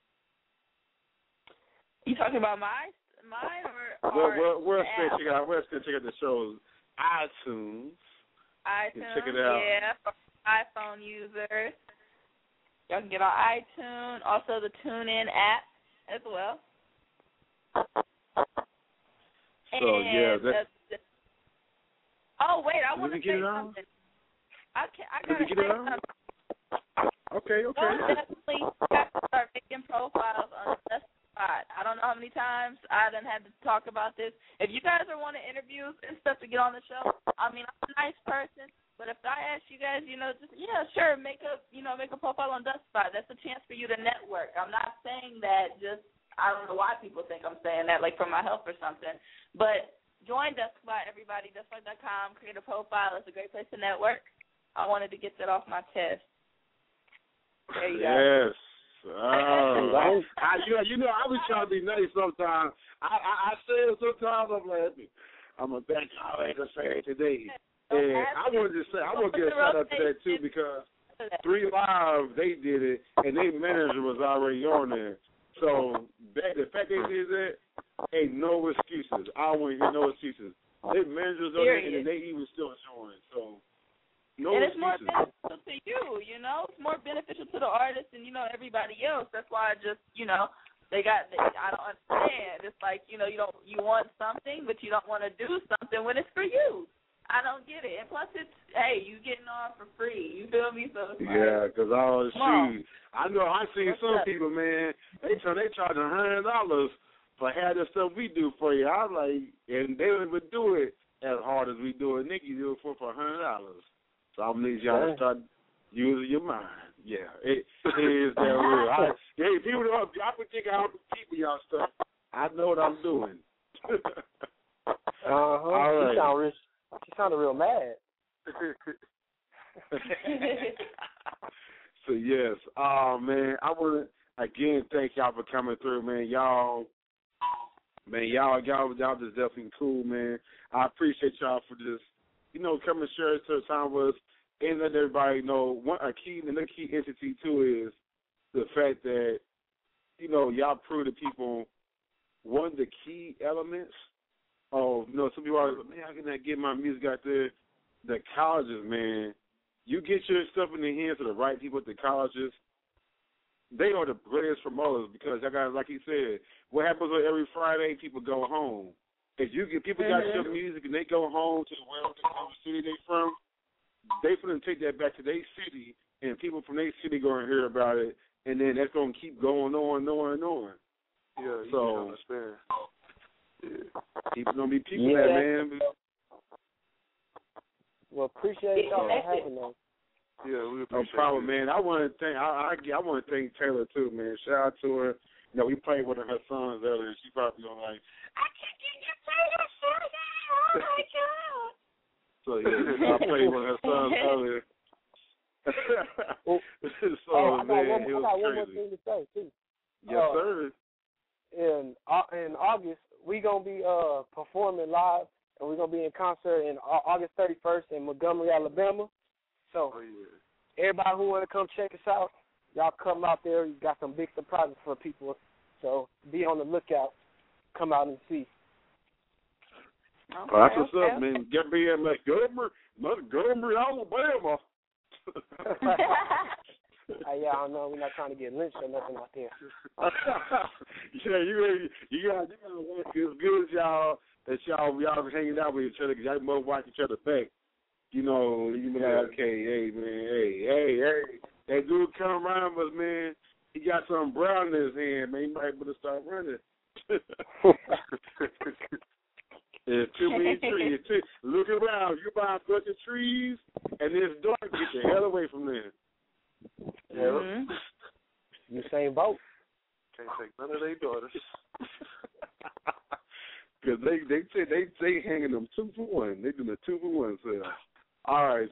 You talking about my mine or, Where, or where, where else the can app? check it out? Where else can check out the shows? iTunes. iTunes, check it out. yeah, for iPhone users. Y'all can get on iTunes, also the TuneIn app as well. So, yeah. And, That, uh, oh, wait, I Did want we to get say it on? something. I, can, I Did got we to get say it on? something. okay, okay. Y'all definitely have to start making profiles on the Best Spot. I don't know how many times I done had to talk about this. If you guys are wanting interviews and stuff to get on the show, I mean, I'm a nice person, But if I ask you guys, you know, just yeah, sure, make a you know make a profile on Dustspot. That's a chance for you to network. I'm not saying that just I don't know why people think I'm saying that like for my health or something. But join Dustspot, everybody. Dustspot dot com. Create a profile. It's a great place to network. I wanted to get that off my chest. There you yes. go. Oh, I, I, you know, you know, I was trying to be nice sometimes. I, I, I say it sometimes. I'm like, I'm a back. I ain't gonna say it today. And I wanted to say, I want to get a shout out to that too because Three Live they did it, and their manager was already on there. So that, the fact they did that, ain't no excuses. I don't want to hear no excuses. Their managers on there, and they even still showing. So no and it's excuses. more beneficial to you, you know. It's more beneficial to the artist and you know everybody else. That's why I just, you know, they got. They, I don't understand. It's like you know you don't you want something, but you don't want to do something when it's for you. I don't get it. And plus, it's, hey, you getting on for free. You feel me? So it's like, yeah, because all the shoes. I know I seen What's some up? people, man, they try, they charge a hundred dollars for half the stuff we do for you. I'm like, and they don't even do it as hard as we do it. Nikki do it for for a hundred dollars. So I'm gonna need y'all to start using your mind. Yeah, it, it is that real. I, hey, people, don't, I been thinking how people y'all stuff. I know what I'm doing. uh huh. All right. She sound real. She sounded real mad. So yes, oh man, I want to again thank y'all for coming through, man. Y'all, man, y'all, y'all, y'all just definitely cool, man. I appreciate y'all for just, you know, coming share to the time with us and let everybody know one a key and the key entity too is the fact that, you know, y'all prove to people one of the key elements. Oh, you know, some people are like, man, how can I get my music out there? The colleges, man, you get your stuff in the hands of the right people at the colleges, they are the greatest promoters because, I got, like he said, what happens on every Friday, people go home. If you get people got your music and they go home to wherever the city they from, they going to take that back to their city, and people from their city going to hear about it, and then that's going to keep going on and on and on. Yeah, you so, can understand. Yeah. People gonna be people Yeah. that, man. Well, appreciate y'all for having us. Yeah, we No appreciate problem, it. man. I want to thank I I, I want to thank Taylor too, man. Shout out to her. You know, we played with her, her sons earlier, and she probably gonna like, I can't get your Taylor son. Oh my god. So yeah, I played with her sons earlier. so oh, I got man, one, it I was got one more crazy. thing to say too. Yes, uh, sir. In uh, in August, we gonna be uh performing live, and we're gonna be in concert in uh, August thirty-first in Montgomery, Alabama. So Oh, yeah. everybody who wanna come check us out, y'all come out there. We got some big surprises for people. So be on the lookout. Come out and see. Okay, Well, that's what's okay. up, man. Get me in Montgomery, Montgomery, Alabama. Uh, yeah, I don't know. We're not trying to get lynched or nothing out there. yeah, you you got you got to work as good as y'all that y'all y'all hanging out with each other because y'all both watch each other back. You know, you be like, okay, hey man, hey, hey, hey, that dude come around us, man. He got some brown in his hand, man. He might better start running. There's too many trees. Too, look around. You buy a bunch of trees, and it's dark. Get the hell away from there. Mm-hmm. You same boat. Can't take none of their daughters. Because they they say they they hanging them two for one. They doing a two for one sale. All right.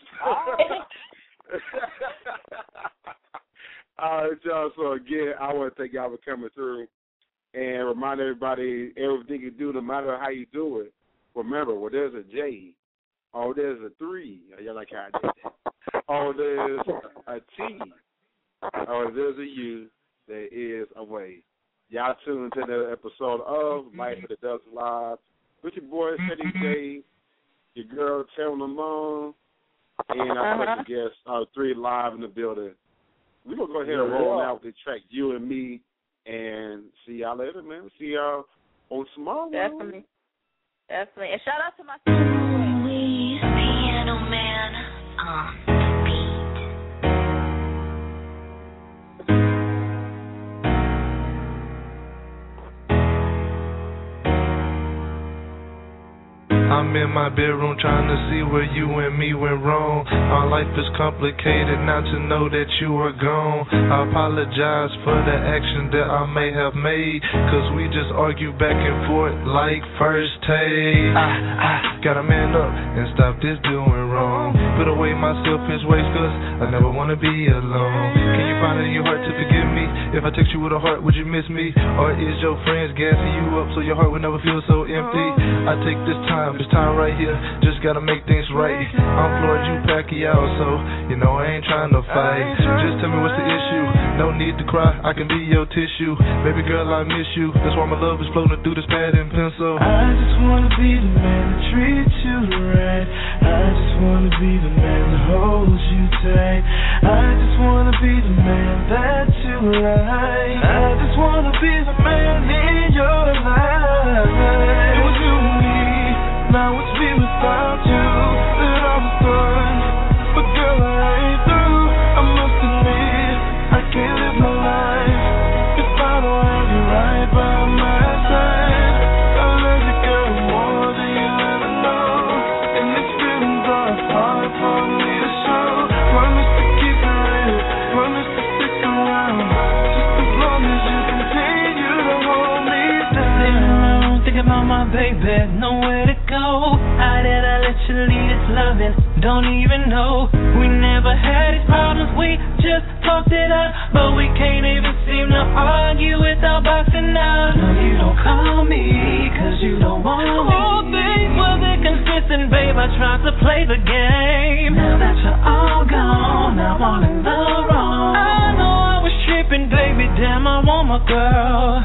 All right, y'all. So again, I want to thank y'all for coming through and remind everybody everything you do, no matter how you do it. Remember, well, there's a J. Oh, there's a three. Y'all like how I did that. Oh, there's a T. Oh, there's a U. There is a way. Y'all tune into the episode of Life of the Dust Live with your boy, Ceddy J, your girl, Taylor Lamone, and our Uh-huh. special guest, uh, three live in the building. We're going to go ahead and roll out with the track You and Me, and see y'all later, man. See y'all on tomorrow. Definitely. Definitely. And shout out to my Please, Piano Man on the beat. I'm in my bedroom trying to see where you and me went wrong. Our life is complicated not to know that you are gone. I apologize for the action that I may have made, cause we just argue back and forth like first take. I, I gotta man up and stop this doing wrong. Put away my selfish ways, cause I never wanna be alone. Can you find it in your heart to forgive me? If I text you with a heart, would you miss me? Or is your friends gassing you up so your heart would never feel so empty? I take this time, this time right here, just gotta make things right. I'm Floyd, you Pacquiao, so you know I ain't trying to fight. Just tell me what's the issue, no need to cry, I can be your tissue. Baby girl, I miss you, that's why my love is floating through this pad and pencil. I just wanna be the man that treats you right. I just wanna be the man that holds you tight. I just wanna be the man that you like. I just wanna be the man in your life. It was you and me, now it's me without you. That I was done, but girl I ain't through. I must admit, I can't live my life if I don't have you right by my side. I love you girl more than you ever know, and these feelings are hard for me to show. Promise to keep it real, promise to stick around, just as long as you continue to hold me down. Sitting around thinking about my baby, nowhere to go. How did I let you lead this loving? Don't even know. We never had these problems, we just talked it out, but we can't even seem to argue without boxing out. No, you don't call me, cause you don't want me. All things wasn't consistent, babe, I tried to play the game. Now that you're all gone, now I'm in the wrong. I know I was tripping, baby, damn, I want my girl.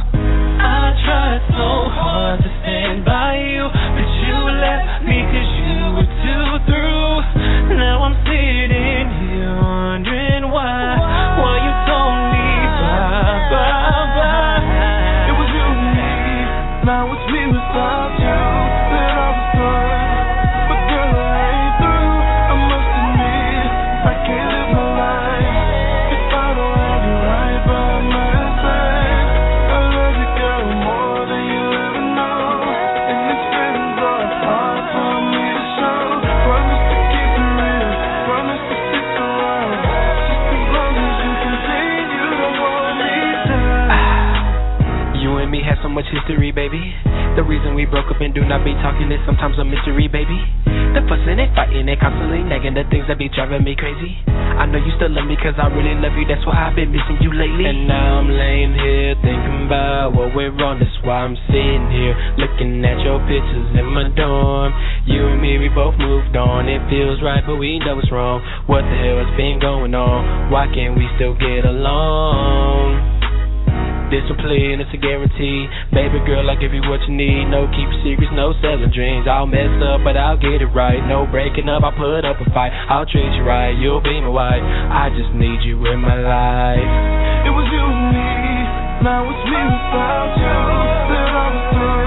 I tried so hard to stand by you, but you left me cause you were too through. Now I'm sitting here wondering why, why you told me bye, bye, bye. It was you and me, now it's me without you. That I was done, but girl I ain't through. I must admit, I can't live my life if I don't have you right by my side. I love you girl more than you ever know, and these feelings are hard for me to show. Promise to keep it real, promise to stick around, just as long as you continue to hold me down. You and me have so much history, baby. The reason we broke up and do not be talking is sometimes a mystery, baby. The fussing and fighting and constantly nagging, the things that be driving me crazy. I know you still love me cause I really love you, that's why I've been missing you lately. And now I'm laying here thinking about what went wrong, that's why I'm sitting here looking at your pictures in my dorm. You and me, we both moved on, it feels right but we know it's wrong. What the hell has been going on? Why can't we still get along? Discipline, it's a guarantee. Baby girl, I'll give you what you need. No keep secrets, no selling dreams. I'll mess up, but I'll get it right. No breaking up, I'll put up a fight. I'll treat you right, you'll be my wife. I just need you in my life. It was you and me, now it's me without you. That I was done.